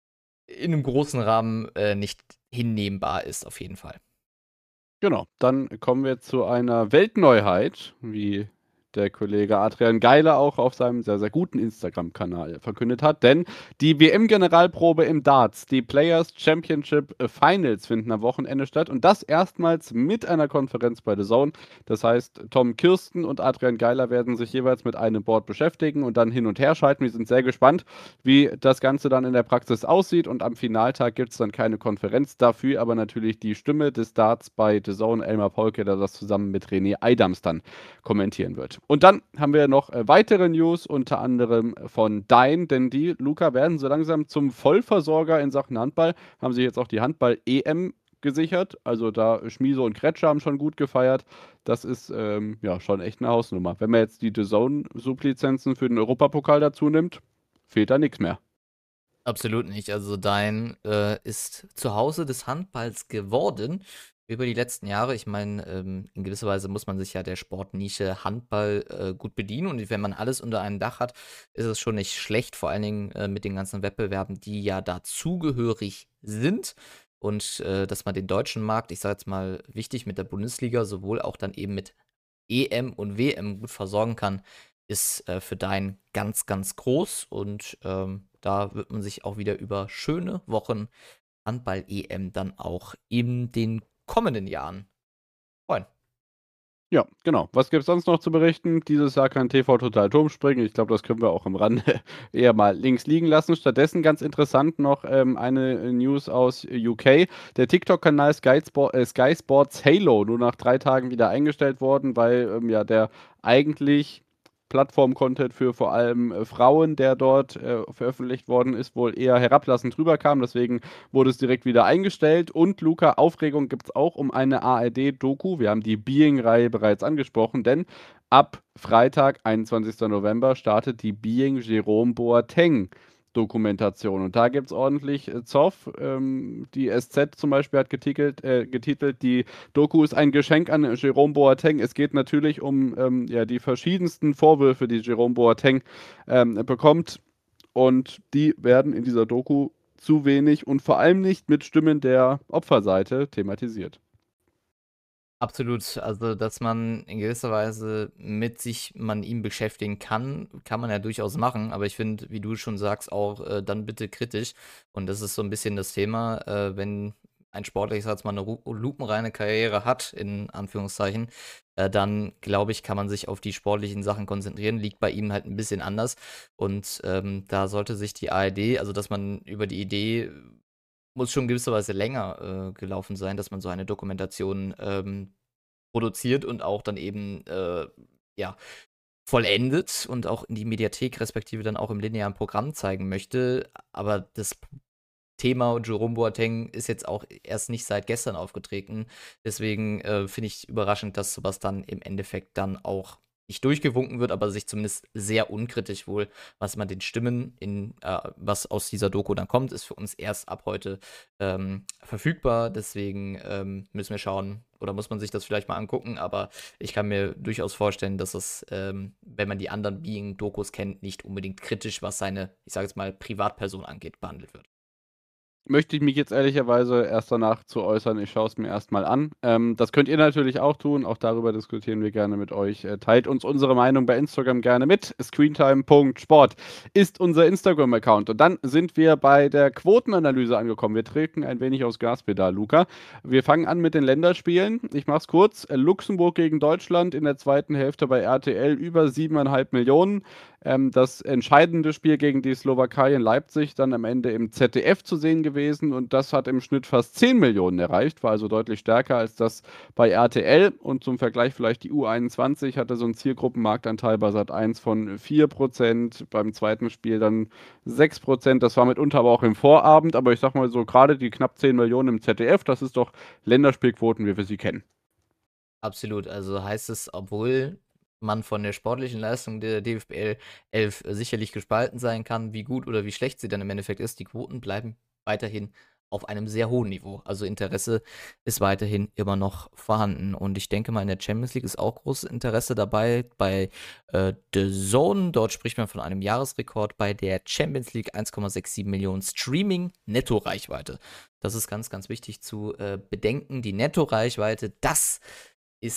in einem großen Rahmen äh, nicht hinnehmbar ist, auf jeden Fall. Genau, dann kommen wir zu einer Weltneuheit, wie der Kollege Adrian Geiler auch auf seinem sehr, sehr guten Instagram-Kanal verkündet hat. Denn die W M-Generalprobe im Darts, die Players Championship Finals, finden am Wochenende statt. Und das erstmals mit einer Konferenz bei The Zone. Das heißt, Tom Kirsten und Adrian Geiler werden sich jeweils mit einem Board beschäftigen und dann hin und her schalten. Wir sind sehr gespannt, wie das Ganze dann in der Praxis aussieht. Und am Finaltag gibt es dann keine Konferenz, dafür aber natürlich die Stimme des Darts bei The Zone, Elmar Polke, der das zusammen mit René Eidams dann kommentieren wird. Und dann haben wir noch äh, weitere News, unter anderem von Dein, denn die, Luca, werden so langsam zum Vollversorger in Sachen Handball, haben sich jetzt auch die Handball-E M gesichert. Also da Schmiso und Kretscher haben schon gut gefeiert. Das ist ähm, ja schon echt eine Hausnummer. Wenn man jetzt die The Zone-Sublizenzen für den Europapokal dazu nimmt, fehlt da nichts mehr. Absolut nicht. Also Dein äh, ist zu Hause des Handballs geworden über die letzten Jahre. Ich meine, ähm, in gewisser Weise muss man sich ja der Sportnische Handball äh, gut bedienen. Und wenn man alles unter einem Dach hat, ist es schon nicht schlecht, vor allen Dingen äh, mit den ganzen Wettbewerben, die ja dazugehörig sind. Und äh, dass man den deutschen Markt, ich sage jetzt mal wichtig, mit der Bundesliga, sowohl auch dann eben mit E M und W M gut versorgen kann, ist äh, für Dein ganz, ganz groß. Und ähm, da wird man sich auch wieder über schöne Wochen Handball-E M dann auch in den kommenden Jahren freuen. Ja, genau. Was gibt es sonst noch zu berichten? Dieses Jahr kein T V Total Turmspringen. Ich glaube, das können wir auch am Rande eher mal links liegen lassen. Stattdessen ganz interessant noch ähm, eine News aus U K. Der TikTok-Kanal Sky, Sport, äh, Sky Sports Halo nur nach drei Tagen wieder eingestellt worden, weil ähm, ja der eigentlich Plattform-Content für vor allem äh, Frauen, der dort äh, veröffentlicht worden ist, wohl eher herablassend rüberkam. Deswegen wurde es direkt wieder eingestellt. Und Luca, Aufregung gibt es auch um eine A R D-Doku. Wir haben die Being-Reihe bereits angesprochen, denn ab Freitag, einundzwanzigsten November, startet die Being Jerome Boateng Dokumentation. Und da gibt es ordentlich äh, Zoff. Ähm, die S Z zum Beispiel hat getitelt, äh, getitelt, die Doku ist ein Geschenk an Jerome Boateng. Es geht natürlich um ähm, ja, die verschiedensten Vorwürfe, die Jerome Boateng ähm, bekommt. Und die werden in dieser Doku zu wenig und vor allem nicht mit Stimmen der Opferseite thematisiert. Absolut. Also, dass man in gewisser Weise mit sich man ihm beschäftigen kann, kann man ja durchaus machen. Aber ich finde, wie du schon sagst, auch äh, dann bitte kritisch. Und das ist so ein bisschen das Thema, äh, wenn ein Sportler, ich sag jetzt mal, eine ru- lupenreine Karriere hat, in Anführungszeichen, äh, dann glaube ich, kann man sich auf die sportlichen Sachen konzentrieren. Liegt bei ihm halt ein bisschen anders. Und ähm, da sollte sich die A R D, also dass man über die Idee muss schon gewisserweise länger äh, gelaufen sein, dass man so eine Dokumentation ähm, produziert und auch dann eben äh, ja, vollendet und auch in die Mediathek respektive dann auch im linearen Programm zeigen möchte. Aber das Thema Jerome Boateng ist jetzt auch erst nicht seit gestern aufgetreten. Deswegen äh, finde ich überraschend, dass sowas dann im Endeffekt dann auch nicht durchgewunken wird, aber sich zumindest sehr unkritisch wohl, was man den Stimmen in, äh, was aus dieser Doku dann kommt, ist für uns erst ab heute ähm, verfügbar. Deswegen ähm, müssen wir schauen, oder muss man sich das vielleicht mal angucken, aber ich kann mir durchaus vorstellen, dass es, ähm, wenn man die anderen Being-Dokus kennt, nicht unbedingt kritisch, was seine, ich sage jetzt mal, Privatperson angeht, behandelt wird. Möchte ich mich jetzt ehrlicherweise erst danach zu äußern. Ich schaue es mir erstmal an. Ähm, das könnt ihr natürlich auch tun. Auch darüber diskutieren wir gerne mit euch. Äh, teilt uns unsere Meinung bei Instagram gerne mit. screentime punkt sport ist unser Instagram-Account. Und dann sind wir bei der Quotenanalyse angekommen. Wir treten ein wenig aufs Gaspedal, Luca. Wir fangen an mit den Länderspielen. Ich mache es kurz. Äh, Luxemburg gegen Deutschland in der zweiten Hälfte bei R T L über siebeneinhalb Millionen. Ähm, das entscheidende Spiel gegen die Slowakei in Leipzig dann am Ende im Z D F zu sehen gewesen und das hat im Schnitt fast zehn Millionen erreicht, war also deutlich stärker als das bei R T L und zum Vergleich vielleicht die U einundzwanzig hatte so einen Zielgruppenmarktanteil bei Sat eins von vier Prozent, beim zweiten Spiel dann sechs Prozent, das war mitunter aber auch im Vorabend, aber ich sag mal so, gerade die knapp zehn Millionen im Z D F, das ist doch Länderspielquoten, wie wir sie kennen. Absolut. Also heißt es, obwohl man von der sportlichen Leistung der D F B L elf sicherlich gespalten sein kann, wie gut oder wie schlecht sie dann im Endeffekt ist, die Quoten bleiben weiterhin auf einem sehr hohen Niveau. Also Interesse ist weiterhin immer noch vorhanden. Und ich denke mal, in der Champions League ist auch großes Interesse dabei. Bei äh, The Zone, dort spricht man von einem Jahresrekord. Bei der Champions League eins Komma siebenundsechzig Millionen Streaming-Netto-Reichweite. Das ist ganz, ganz wichtig zu äh, bedenken. Die Netto-Reichweite, das ist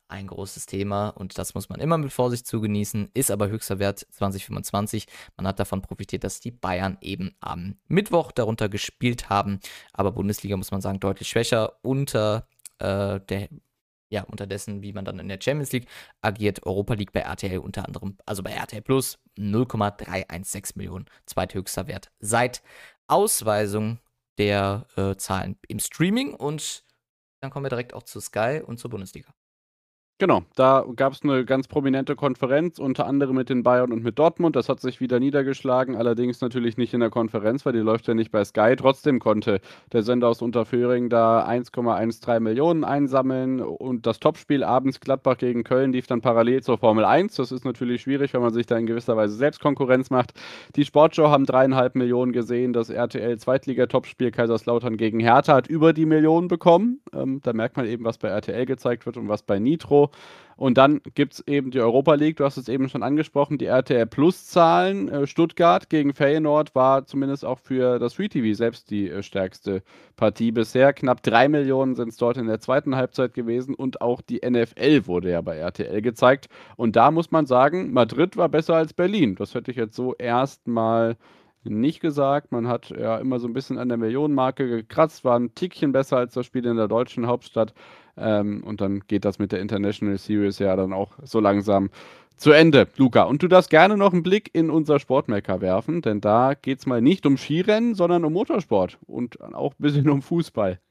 ein großes Thema und das muss man immer mit Vorsicht zu genießen, ist aber höchster Wert zwanzig fünfundzwanzig. Man hat davon profitiert, dass die Bayern eben am Mittwoch darunter gespielt haben, aber Bundesliga muss man sagen deutlich schwächer unter äh, der ja, unterdessen, wie man dann in der Champions League agiert, Europa League bei R T L unter anderem, also bei R T L Plus null Komma dreihundertsechzehn Millionen, zweithöchster Wert seit Ausweisung der äh, Zahlen im Streaming und dann kommen wir direkt auch zu Sky und zur Bundesliga. Genau, da gab es eine ganz prominente Konferenz, unter anderem mit den Bayern und mit Dortmund. Das hat sich wieder niedergeschlagen, allerdings natürlich nicht in der Konferenz, weil die läuft ja nicht bei Sky. Trotzdem konnte der Sender aus Unterföhring da eins Komma dreizehn Millionen einsammeln und das Topspiel abends Gladbach gegen Köln lief dann parallel zur Formel eins. Das ist natürlich schwierig, wenn man sich da in gewisser Weise selbst Konkurrenz macht. Die Sportschau haben dreieinhalb Millionen gesehen. Das R T L-Zweitliga-Topspiel Kaiserslautern gegen Hertha hat über die Millionen bekommen. Ähm, da merkt man eben, was bei R T L gezeigt wird und was bei Nitro. Und dann gibt es eben die Europa League, du hast es eben schon angesprochen, die R T L Plus-Zahlen. Äh, Stuttgart gegen Feyenoord war zumindest auch für das Free T V selbst die äh, stärkste Partie bisher. Knapp drei Millionen sind es dort in der zweiten Halbzeit gewesen und auch die N F L wurde ja bei R T L gezeigt. Und da muss man sagen, Madrid war besser als Berlin. Das hätte ich jetzt so erstmal nicht gesagt. Man hat ja immer so ein bisschen an der Millionenmarke gekratzt, war ein Tickchen besser als das Spiel in der deutschen Hauptstadt. Ähm, und dann geht das mit der International Series ja dann auch so langsam zu Ende, Luca. Und du darfst gerne noch einen Blick in unser Sportmecker werfen, denn da geht es mal nicht um Skirennen, sondern um Motorsport und auch ein bisschen um Fußball.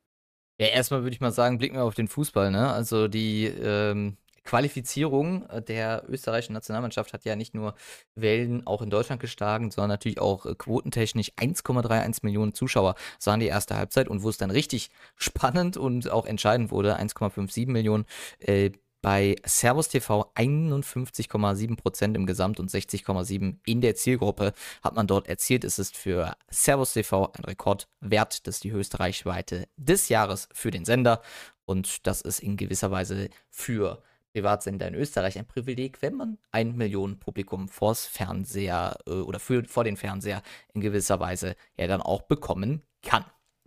Ja, erstmal würde ich mal sagen, blicken wir auf den Fußball, ne? Also die ähm, Qualifizierung äh, der österreichischen Nationalmannschaft hat ja nicht nur Wellen auch in Deutschland geschlagen, sondern natürlich auch äh, quotentechnisch eins Komma einunddreißig Millionen Zuschauer sahen die erste Halbzeit und wo es dann richtig spannend und auch entscheidend wurde, eins Komma siebenundfünfzig Millionen äh, bei Servus T V einundfünfzig Komma sieben Prozent im Gesamt und sechzig Komma sieben in der Zielgruppe hat man dort erzielt. Es ist für Servus T V ein Rekordwert, das ist die höchste Reichweite des Jahres für den Sender und das ist in gewisser Weise für Privatsender in Österreich ein Privileg, wenn man ein Millionenpublikum vors Fernseher äh, oder für, vor den Fernseher in gewisser Weise ja dann auch bekommen kann.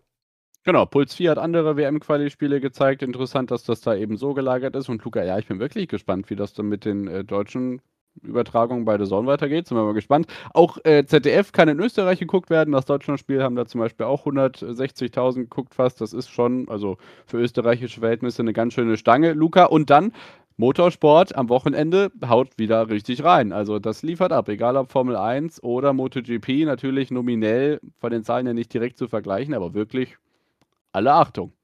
Genau, Puls vier hat andere W M-Quali-Spiele gezeigt. Interessant, dass das da eben so gelagert ist. Und Luca, ja, ich bin wirklich gespannt, wie das dann mit den äh, deutschen Übertragungen bei The Zone weitergeht. Sind wir mal gespannt. Auch äh, Z D F kann in Österreich geguckt werden. Das Deutschlandspiel haben da zum Beispiel auch hundertsechzigtausend geguckt fast. Das ist schon, also für österreichische Verhältnisse, eine ganz schöne Stange, Luca. Und dann Motorsport am Wochenende haut wieder richtig rein. Also das liefert ab, egal ob Formel eins oder MotoGP. Natürlich nominell von den Zahlen ja nicht direkt zu vergleichen, aber wirklich alle Achtung.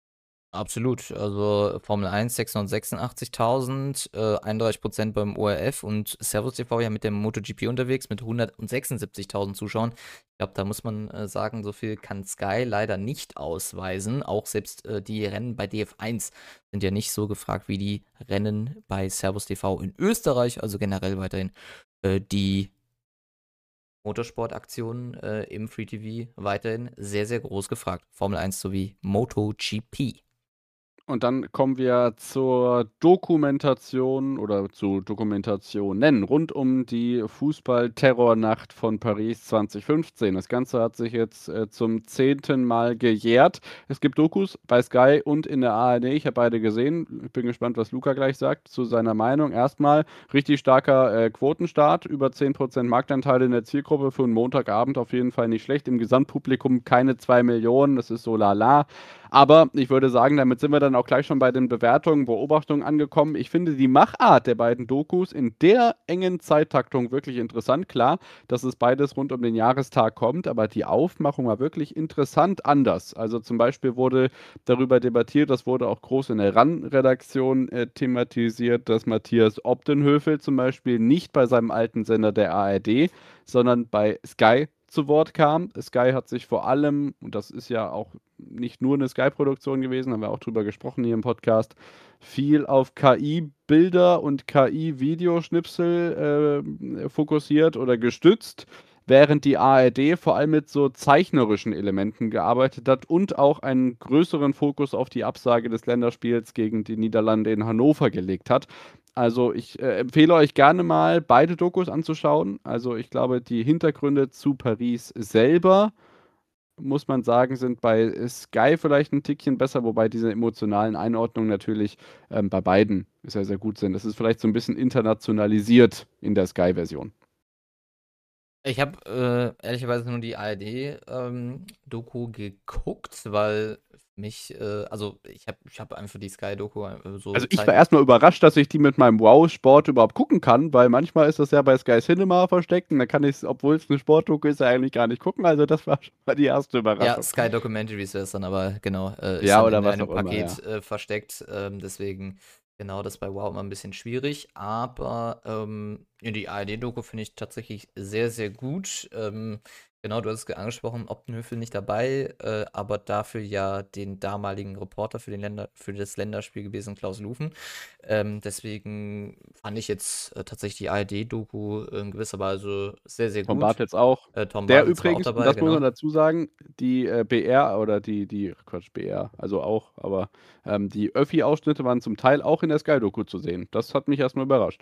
Absolut. Also Formel eins sechshundertsechsundachtzigtausend, äh, einunddreißig Prozent beim O R F und Servus T V ja mit dem MotoGP unterwegs mit hundertsechsundsiebzigtausend Zuschauern. Ich glaube, da muss man äh, sagen, so viel kann Sky leider nicht ausweisen. Auch selbst äh, die Rennen bei D F eins sind ja nicht so gefragt wie die Rennen bei Servus T V in Österreich. Also generell weiterhin äh, die Motorsportaktionen äh, im Free T V weiterhin sehr, sehr groß gefragt. Formel eins sowie MotoGP. Und dann kommen wir zur Dokumentation oder zu Dokumentationen rund um die Fußball-Terrornacht von Paris zwanzig fünfzehn. Das Ganze hat sich jetzt äh, zum zehnten Mal gejährt. Es gibt Dokus bei Sky und in der A R D. Ich habe beide gesehen. Ich bin gespannt, was Luca gleich sagt zu seiner Meinung. Erstmal richtig starker äh, Quotenstart, über zehn Prozent Marktanteil in der Zielgruppe für einen Montagabend auf jeden Fall nicht schlecht. Im Gesamtpublikum keine zwei Millionen, das ist so lala. Aber ich würde sagen, damit sind wir dann auch gleich schon bei den Bewertungen, Beobachtungen angekommen. Ich finde die Machart der beiden Dokus in der engen Zeittaktung wirklich interessant. Klar, dass es beides rund um den Jahrestag kommt, aber die Aufmachung war wirklich interessant anders. Also zum Beispiel wurde darüber debattiert, das wurde auch groß in der R A N-Redaktion äh, thematisiert, dass Matthias Opdenhövel zum Beispiel nicht bei seinem alten Sender der A R D, sondern bei Sky zu Wort kam. Sky hat sich vor allem, und das ist ja auch nicht nur eine Sky-Produktion gewesen, haben wir auch drüber gesprochen hier im Podcast, viel auf K I-Bilder und K I-Videoschnipsel äh, fokussiert oder gestützt, während die A R D vor allem mit so zeichnerischen Elementen gearbeitet hat und auch einen größeren Fokus auf die Absage des Länderspiels gegen die Niederlande in Hannover gelegt hat. Also ich äh, empfehle euch gerne mal, beide Dokus anzuschauen. Also ich glaube, die Hintergründe zu Paris selber muss man sagen, sind bei Sky vielleicht ein Tickchen besser, wobei diese emotionalen Einordnungen natürlich ähm, bei beiden sehr, sehr gut sind. Das ist vielleicht so ein bisschen internationalisiert in der Sky-Version. Ich habe äh, ehrlicherweise nur die A R D-Doku geguckt, weil mich, äh, also ich habe ich hab einfach die Sky-Doku äh, so Also ich war Zeit. erstmal überrascht, dass ich die mit meinem Wow-Sport überhaupt gucken kann, weil manchmal ist das ja bei Sky Cinema versteckt und da kann ich es, obwohl es eine Sportdoku ist, ja eigentlich gar nicht gucken. Also das war schon mal die erste Ja, Überraschung. Sky Documentaries wäre es dann, aber genau, äh, ist Ja, dann oder in was auch einem immer, ja. Paket äh, versteckt. Ähm, deswegen, genau, das bei Wow immer ein bisschen schwierig. Aber ähm, ja, die A R D-Doku finde ich tatsächlich sehr, sehr gut. Ähm, genau, du hast es ge- angesprochen, Optenhövel nicht dabei, äh, aber dafür ja den damaligen Reporter für, den Länder, für das Länderspiel gewesen, Klaus Lufen. Ähm, deswegen fand ich jetzt äh, tatsächlich die A R D-Doku in gewisser Weise sehr, sehr Tom gut. Bartels auch. Äh, Tom Der Bartels war auch übrigens, und dabei, das muss man genau. dazu sagen, die äh, B R oder die, die, Quatsch, B R, also auch, aber ähm, die Öffi-Ausschnitte waren zum Teil auch in der Sky-Doku zu sehen. Das hat mich erstmal überrascht.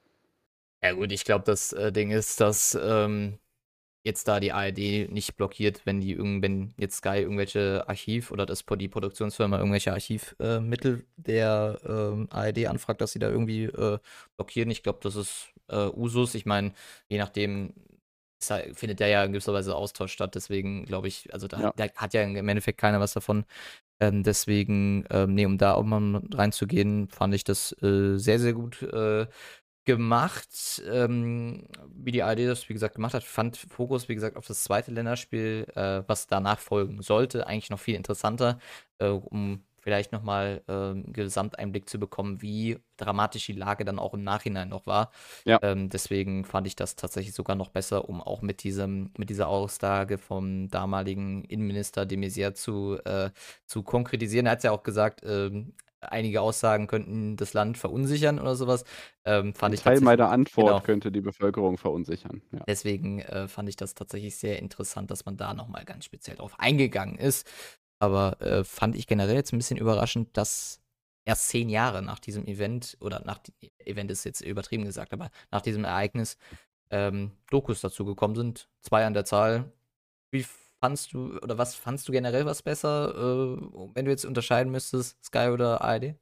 Ja gut, ich glaube, das äh, Ding ist, dass ähm, jetzt da die A R D nicht blockiert, wenn die irgend, wenn jetzt Sky irgendwelche Archiv oder das die Produktionsfirma irgendwelche Archivmittel äh, Mittel der ähm, A R D anfragt, dass sie da irgendwie äh, blockieren. Ich glaube, das ist äh, Usus. Ich meine, je nachdem ist da, findet da ja in gewisser Weise Austausch statt. Deswegen glaube ich, also da, Ja. da hat ja im Endeffekt keiner was davon. Ähm, deswegen, ähm, nee, um da auch mal reinzugehen, fand ich das äh, sehr, sehr gut äh, gemacht, ähm, wie die A R D das, wie gesagt, gemacht hat. Fand Fokus, wie gesagt, auf das zweite Länderspiel, äh, was danach folgen sollte, eigentlich noch viel interessanter, äh, um vielleicht nochmal äh, einen Gesamteinblick zu bekommen, wie dramatisch die Lage dann auch im Nachhinein noch war. Ja. Ähm, deswegen fand ich das tatsächlich sogar noch besser, um auch mit diesem, mit dieser Aussage vom damaligen Innenminister de Maizière zu, äh, zu konkretisieren. Er hat ja auch gesagt, ähm, einige Aussagen könnten das Land verunsichern oder sowas. Ähm, fand Ein ich Teil tatsächlich, meiner Antwort genau. könnte die Bevölkerung verunsichern. Ja. Deswegen äh, fand ich das tatsächlich sehr interessant, dass man da nochmal ganz speziell drauf eingegangen ist. Aber äh, fand ich generell jetzt ein bisschen überraschend, dass erst zehn Jahre nach diesem Event, oder nach dem Event ist jetzt übertrieben gesagt, aber nach diesem Ereignis ähm, Dokus dazu gekommen sind. Zwei an der Zahl. Wie fandst du, oder was fandst du generell was besser, äh, wenn du jetzt unterscheiden müsstest, Sky oder A R D?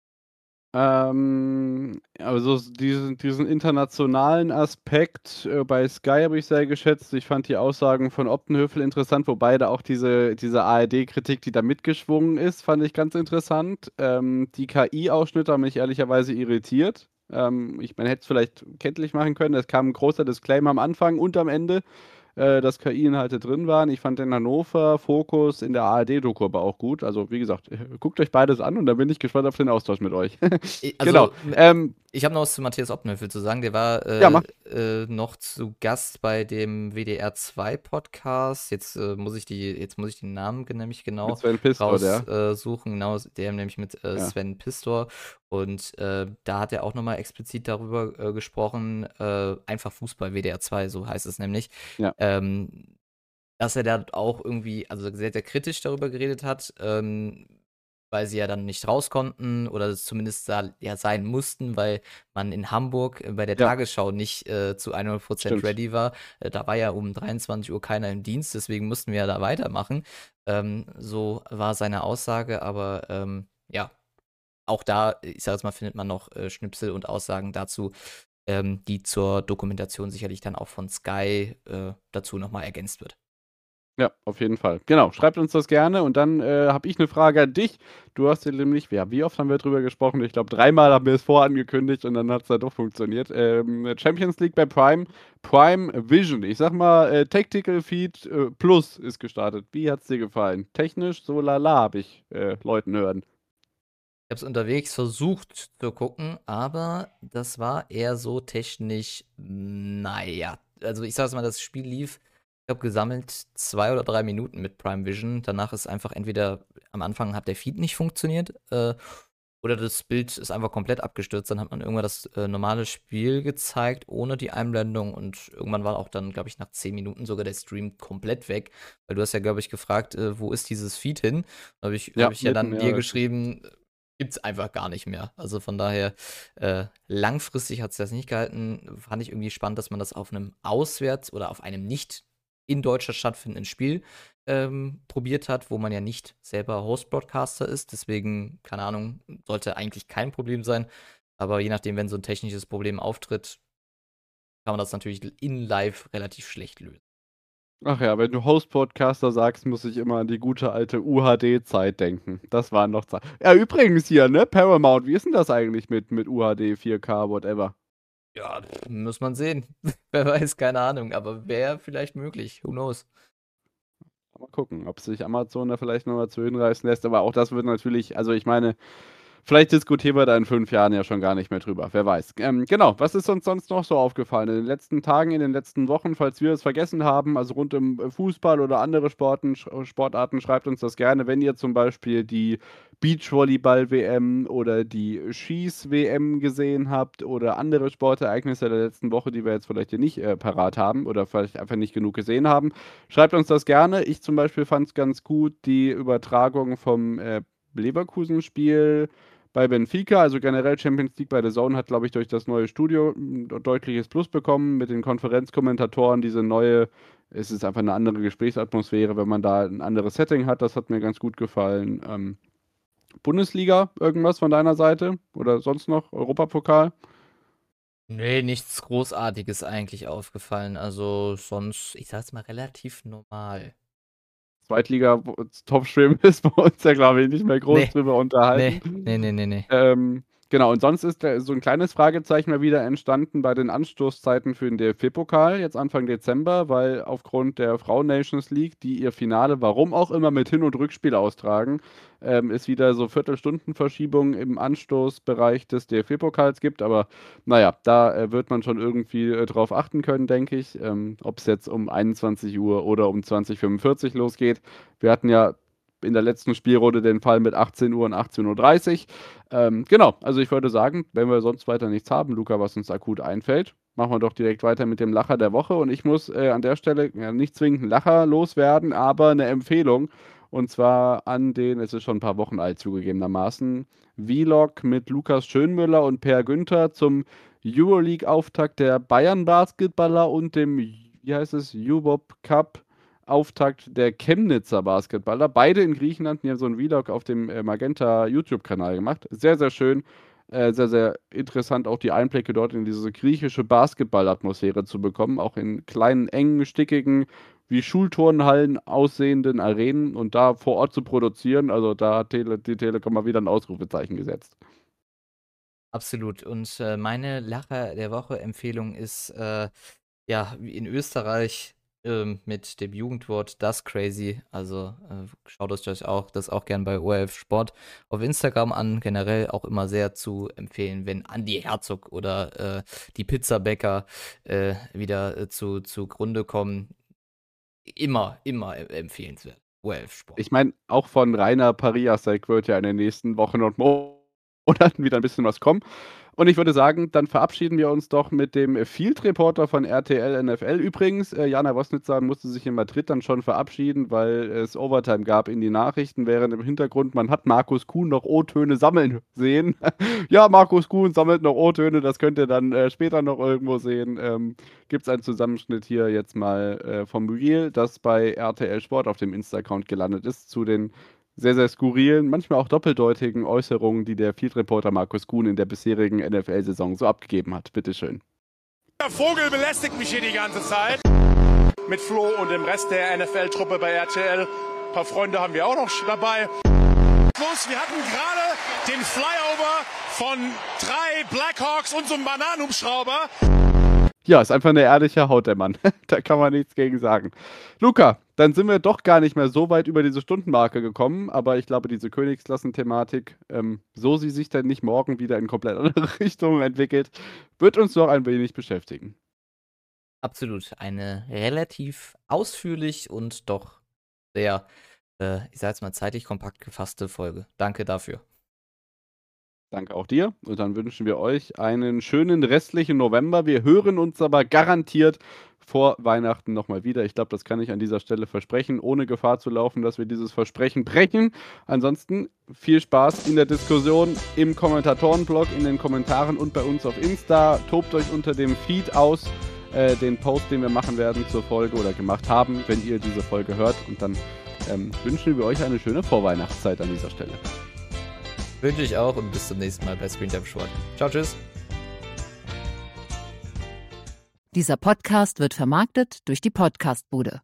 Ähm, also s diesen diesen internationalen Aspekt, äh, bei Sky habe ich sehr geschätzt. Ich fand die Aussagen von Optenhövel interessant, wobei da auch diese diese A R D-Kritik, die da mitgeschwungen ist, fand ich ganz interessant. Ähm, die K I-Ausschnitte haben mich ehrlicherweise irritiert. Ähm, ich man hätte es vielleicht kenntlich machen können. Es kam 'n großer Disclaimer am Anfang und am Ende, äh, dass K I-Inhalte drin waren. Ich fand den Hannover Fokus in der A R D-Doku aber auch gut. Also, wie gesagt, äh, guckt euch beides an und dann bin ich gespannt auf den Austausch mit euch. I Genau. also, m Ähm, ich habe noch was zu Matthias Optenhövel zu sagen. Der war, ja, äh, mach. äh, noch zu Gast bei dem W D R zwei Podcast. Jetzt, äh, muss ich die jetzt muss ich den Namen ge nämlich Mit genau Sven Pistor, der. raussuchen. Äh, suchen. Genau, der nämlich mit, äh, Ja. Sven Pistor. Und, äh, da hat er auch noch mal explizit darüber, äh, gesprochen, äh, einfach Fußball, W D R zwei, so heißt es nämlich. Ja. Ähm, dass er da auch irgendwie, also sehr, sehr kritisch darüber geredet hat, ähm, weil sie ja dann nicht raus konnten oder es zumindest da ja sein mussten, weil man in Hamburg äh, bei der Ja, Tagesschau nicht äh, zu hundert Prozent stimmt. ready war. Äh, da war ja um dreiundzwanzig Uhr keiner im Dienst, deswegen mussten wir ja da weitermachen. Ähm, so war seine Aussage, aber ähm, ja, auch da, ich sag jetzt mal, findet man noch äh, Schnipsel und Aussagen dazu, ähm, die zur Dokumentation sicherlich dann auch von Sky äh, dazu nochmal ergänzt wird. Ja, auf jeden Fall. Genau, schreibt uns das gerne und dann, äh, habe ich 'ne Frage an dich. Du hast ja nämlich ja, wie oft haben wir drüber gesprochen? Ich glaube, dreimal haben wir es vorangekündigt und dann hat's ja doch funktioniert. Ähm, Champions League bei Prime, Prime Vision. Ich sage mal, äh, Tactical Feed, äh, Plus ist gestartet. Wie hat's dir gefallen? Technisch so lala, habe ich, äh, Leuten hören. Ich habe es unterwegs versucht zu gucken, aber das war eher so technisch, naja. Also ich sage mal, das Spiel lief, ich glaube, gesammelt zwei oder drei Minuten mit Prime Vision. Danach ist einfach entweder am Anfang hat der Feed nicht funktioniert, äh, oder das Bild ist einfach komplett abgestürzt. Dann hat man irgendwann das äh, normale Spiel gezeigt, ohne die Einblendung. Und irgendwann war auch dann, glaube ich, nach zehn Minuten sogar der Stream komplett weg. Weil du hast ja, glaube ich, gefragt, äh, wo ist dieses Feed hin? Da habe ich, Ja, hab ich ja mitten, dann ja, dir das ist geschrieben, gibt's einfach gar nicht mehr. Also von daher, äh, langfristig hat es das nicht gehalten. Fand ich irgendwie spannend, dass man das auf einem Auswärts oder auf einem nicht in Deutschland stattfindenden Spiel ähm, probiert hat, wo man ja nicht selber Host-Broadcaster ist. Deswegen, keine Ahnung, sollte eigentlich kein Problem sein. Aber je nachdem, wenn so ein technisches Problem auftritt, kann man das natürlich in live relativ schlecht lösen. Ach ja, wenn du Host-Podcaster sagst, muss ich immer an die gute alte U H D-Zeit denken. Das waren noch Zeiten. Ja, übrigens hier, ne? Paramount, wie ist denn das eigentlich mit, mit U H D, vier K, whatever? Ja, muss man sehen. Wer weiß, keine Ahnung. Aber wäre vielleicht möglich. Who knows? Mal gucken, ob sich Amazon da vielleicht nochmal zu hinreißen lässt. Aber auch das wird natürlich, also ich meine, vielleicht diskutieren wir da in fünf Jahren ja schon gar nicht mehr drüber. Wer weiß. Ähm, genau, was ist uns sonst noch so aufgefallen in den letzten Tagen, in den letzten Wochen, falls wir es vergessen haben, also rund um äh, Fußball oder andere Sporten, Sch- Sportarten, schreibt uns das gerne, wenn ihr zum Beispiel die Beachvolleyball-W M oder die Schieß-W M gesehen habt oder andere Sportereignisse der letzten Woche, die wir jetzt vielleicht hier nicht äh, parat haben oder vielleicht einfach nicht genug gesehen haben. Schreibt uns das gerne. Ich zum Beispiel fand es ganz gut, die Übertragung vom äh, Leverkusen-Spiel bei Benfica, also generell Champions League bei The Zone, hat, glaube ich, durch das neue Studio ein deutliches Plus bekommen mit den Konferenzkommentatoren, diese neue, es ist einfach eine andere Gesprächsatmosphäre, wenn man da ein anderes Setting hat, das hat mir ganz gut gefallen. Ähm, Bundesliga, irgendwas von deiner Seite oder sonst noch Europapokal? Nee, nichts Großartiges eigentlich aufgefallen. Also sonst, ich sag's mal, relativ normal. Zweitliga, Topschwimmen ist bei uns ja, glaube ich, nicht mehr groß Nee, drüber nee, unterhalten. nee, nee, nee, nee. Ähm, genau, und sonst ist da so ein kleines Fragezeichen mal wieder entstanden bei den Anstoßzeiten für den D F B-Pokal, jetzt Anfang Dezember, weil aufgrund der Frauen-Nations League, die ihr Finale, warum auch immer, mit Hin- und Rückspiel austragen, ähm, es wieder so Viertelstundenverschiebung im Anstoßbereich des D F B-Pokals gibt. Aber naja, da äh, wird man schon irgendwie äh, drauf achten können, denke ich, ähm, ob es jetzt um einundzwanzig Uhr oder um zwanzig Uhr fünfundvierzig losgeht. Wir hatten ja in der letzten Spielrunde den Fall mit achtzehn Uhr und achtzehn Uhr dreißig. Ähm, genau, also ich würde sagen, wenn wir sonst weiter nichts haben, Luca, was uns akut einfällt, machen wir doch direkt weiter mit dem Lacher der Woche. Und ich muss äh, an der Stelle ja, nicht zwingend einen Lacher loswerden, aber eine Empfehlung. Und zwar an den, es ist schon ein paar Wochen alt zugegebenermaßen, Vlog mit Lukas Schönmüller und Per Günther zum Euroleague-Auftakt der Bayern-Basketballer und dem, wie heißt es, Jubop Cup. Auftakt der Chemnitzer Basketballer. Beide in Griechenland. Die haben so einen Vlog auf dem äh, Magenta YouTube-Kanal gemacht. Sehr, sehr schön. Äh, sehr, sehr interessant, auch die Einblicke dort in diese griechische Basketballatmosphäre zu bekommen. Auch in kleinen, engen, stickigen, wie Schulturnhallen aussehenden Arenen und da vor Ort zu produzieren. Also da hat Tele die Telekom mal wieder ein Ausrufezeichen gesetzt. Absolut. Und äh, meine Lacher der Woche-Empfehlung ist, äh, ja, wie in Österreich ähm, mit dem Jugendwort Das Crazy. Also äh, schaut es euch auch das auch gern bei O R F Sport auf Instagram an. Generell auch immer sehr zu empfehlen, wenn Andi Herzog oder äh, die Pizzabäcker äh, wieder äh, zu, zugrunde kommen. Immer, immer e- empfehlenswert. O R F Sport. Ich meine, auch von Rainer Pariasek wird ja in den nächsten Wochen und Monaten wieder ein bisschen was kommen. Und ich würde sagen, dann verabschieden wir uns doch mit dem Field Reporter von R T L N F L. Übrigens, äh, Jana Wosnitzer musste sich in Madrid dann schon verabschieden, weil es Overtime gab in die Nachrichten, während im Hintergrund man hat Markus Kuhn noch O-Töne sammeln sehen. Ja, Markus Kuhn sammelt noch O-Töne, das könnt ihr dann äh, später noch irgendwo sehen. Ähm, Gibt es einen Zusammenschnitt hier jetzt mal äh, vom Reel, das bei R T L Sport auf dem Insta-Account gelandet ist, zu den sehr, sehr skurrilen, manchmal auch doppeldeutigen Äußerungen, die der Field Reporter Markus Kuhn in der bisherigen N F L-Saison so abgegeben hat. Bitteschön. Der Vogel belästigt mich hier die ganze Zeit. Mit Flo und dem Rest der N F L-Truppe bei R T L. Ein paar Freunde haben wir auch noch dabei. Wir hatten gerade den Flyover von drei Blackhawks und so einem Bananenhubschrauber. Ja, ist einfach eine ehrliche Haut, der Mann. Da kann man nichts gegen sagen. Luca, dann sind wir doch gar nicht mehr so weit über diese Stundenmarke gekommen, aber ich glaube, diese Königsklassen-Thematik, ähm, so sie sich dann nicht morgen wieder in komplett andere Richtungen entwickelt, wird uns noch ein wenig beschäftigen. Absolut. Eine relativ ausführlich und doch sehr, äh, ich sag jetzt mal, zeitlich kompakt gefasste Folge. Danke dafür. Danke auch dir. Und dann wünschen wir euch einen schönen restlichen November. Wir hören uns aber garantiert vor Weihnachten nochmal wieder. Ich glaube, das kann ich an dieser Stelle versprechen, ohne Gefahr zu laufen, dass wir dieses Versprechen brechen. Ansonsten viel Spaß in der Diskussion im Kommentatorenblog, in den Kommentaren und bei uns auf Insta. Tobt euch unter dem Feed aus. äh, den Post, den wir machen werden zur Folge oder gemacht haben, wenn ihr diese Folge hört. Und dann ähm, wünschen wir euch eine schöne Vorweihnachtszeit an dieser Stelle. Wünsche ich auch und bis zum nächsten Mal bei Screentime Sport. Ciao, tschüss. Dieser Podcast wird vermarktet durch die Podcastbude.